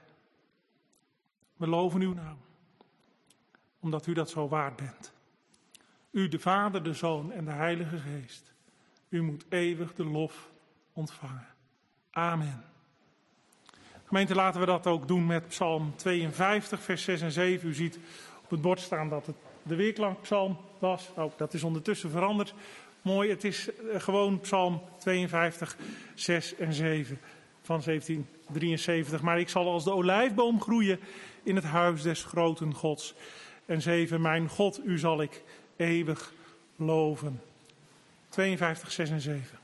we loven uw naam, omdat u dat zo waard bent. U, de Vader, de Zoon en de Heilige Geest. U moet eeuwig de lof ontvangen. Amen. Gemeente, laten we dat ook doen met Psalm 52, vers 6 en 7. U ziet op het bord staan dat het de weerklankpsalm was. Oh, dat is ondertussen veranderd. Mooi, het is gewoon Psalm 52, 6 en 7 van 1773. Maar ik zal als de olijfboom groeien in het huis des groten Gods. En 7, mijn God, u zal ik eeuwig loven. 52, 6 en 7.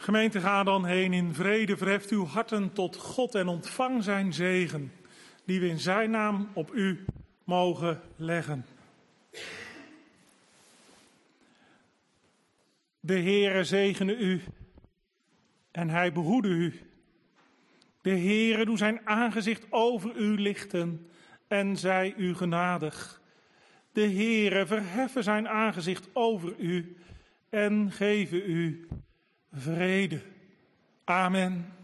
Gemeente, ga dan heen in vrede, verheft uw harten tot God en ontvang zijn zegen, die we in zijn naam op u mogen leggen. De Heere zegene u en hij behoede u. De Heere doe zijn aangezicht over u lichten en zij u genadig. De Heere verheffen zijn aangezicht over u en geven u vrede. Amen.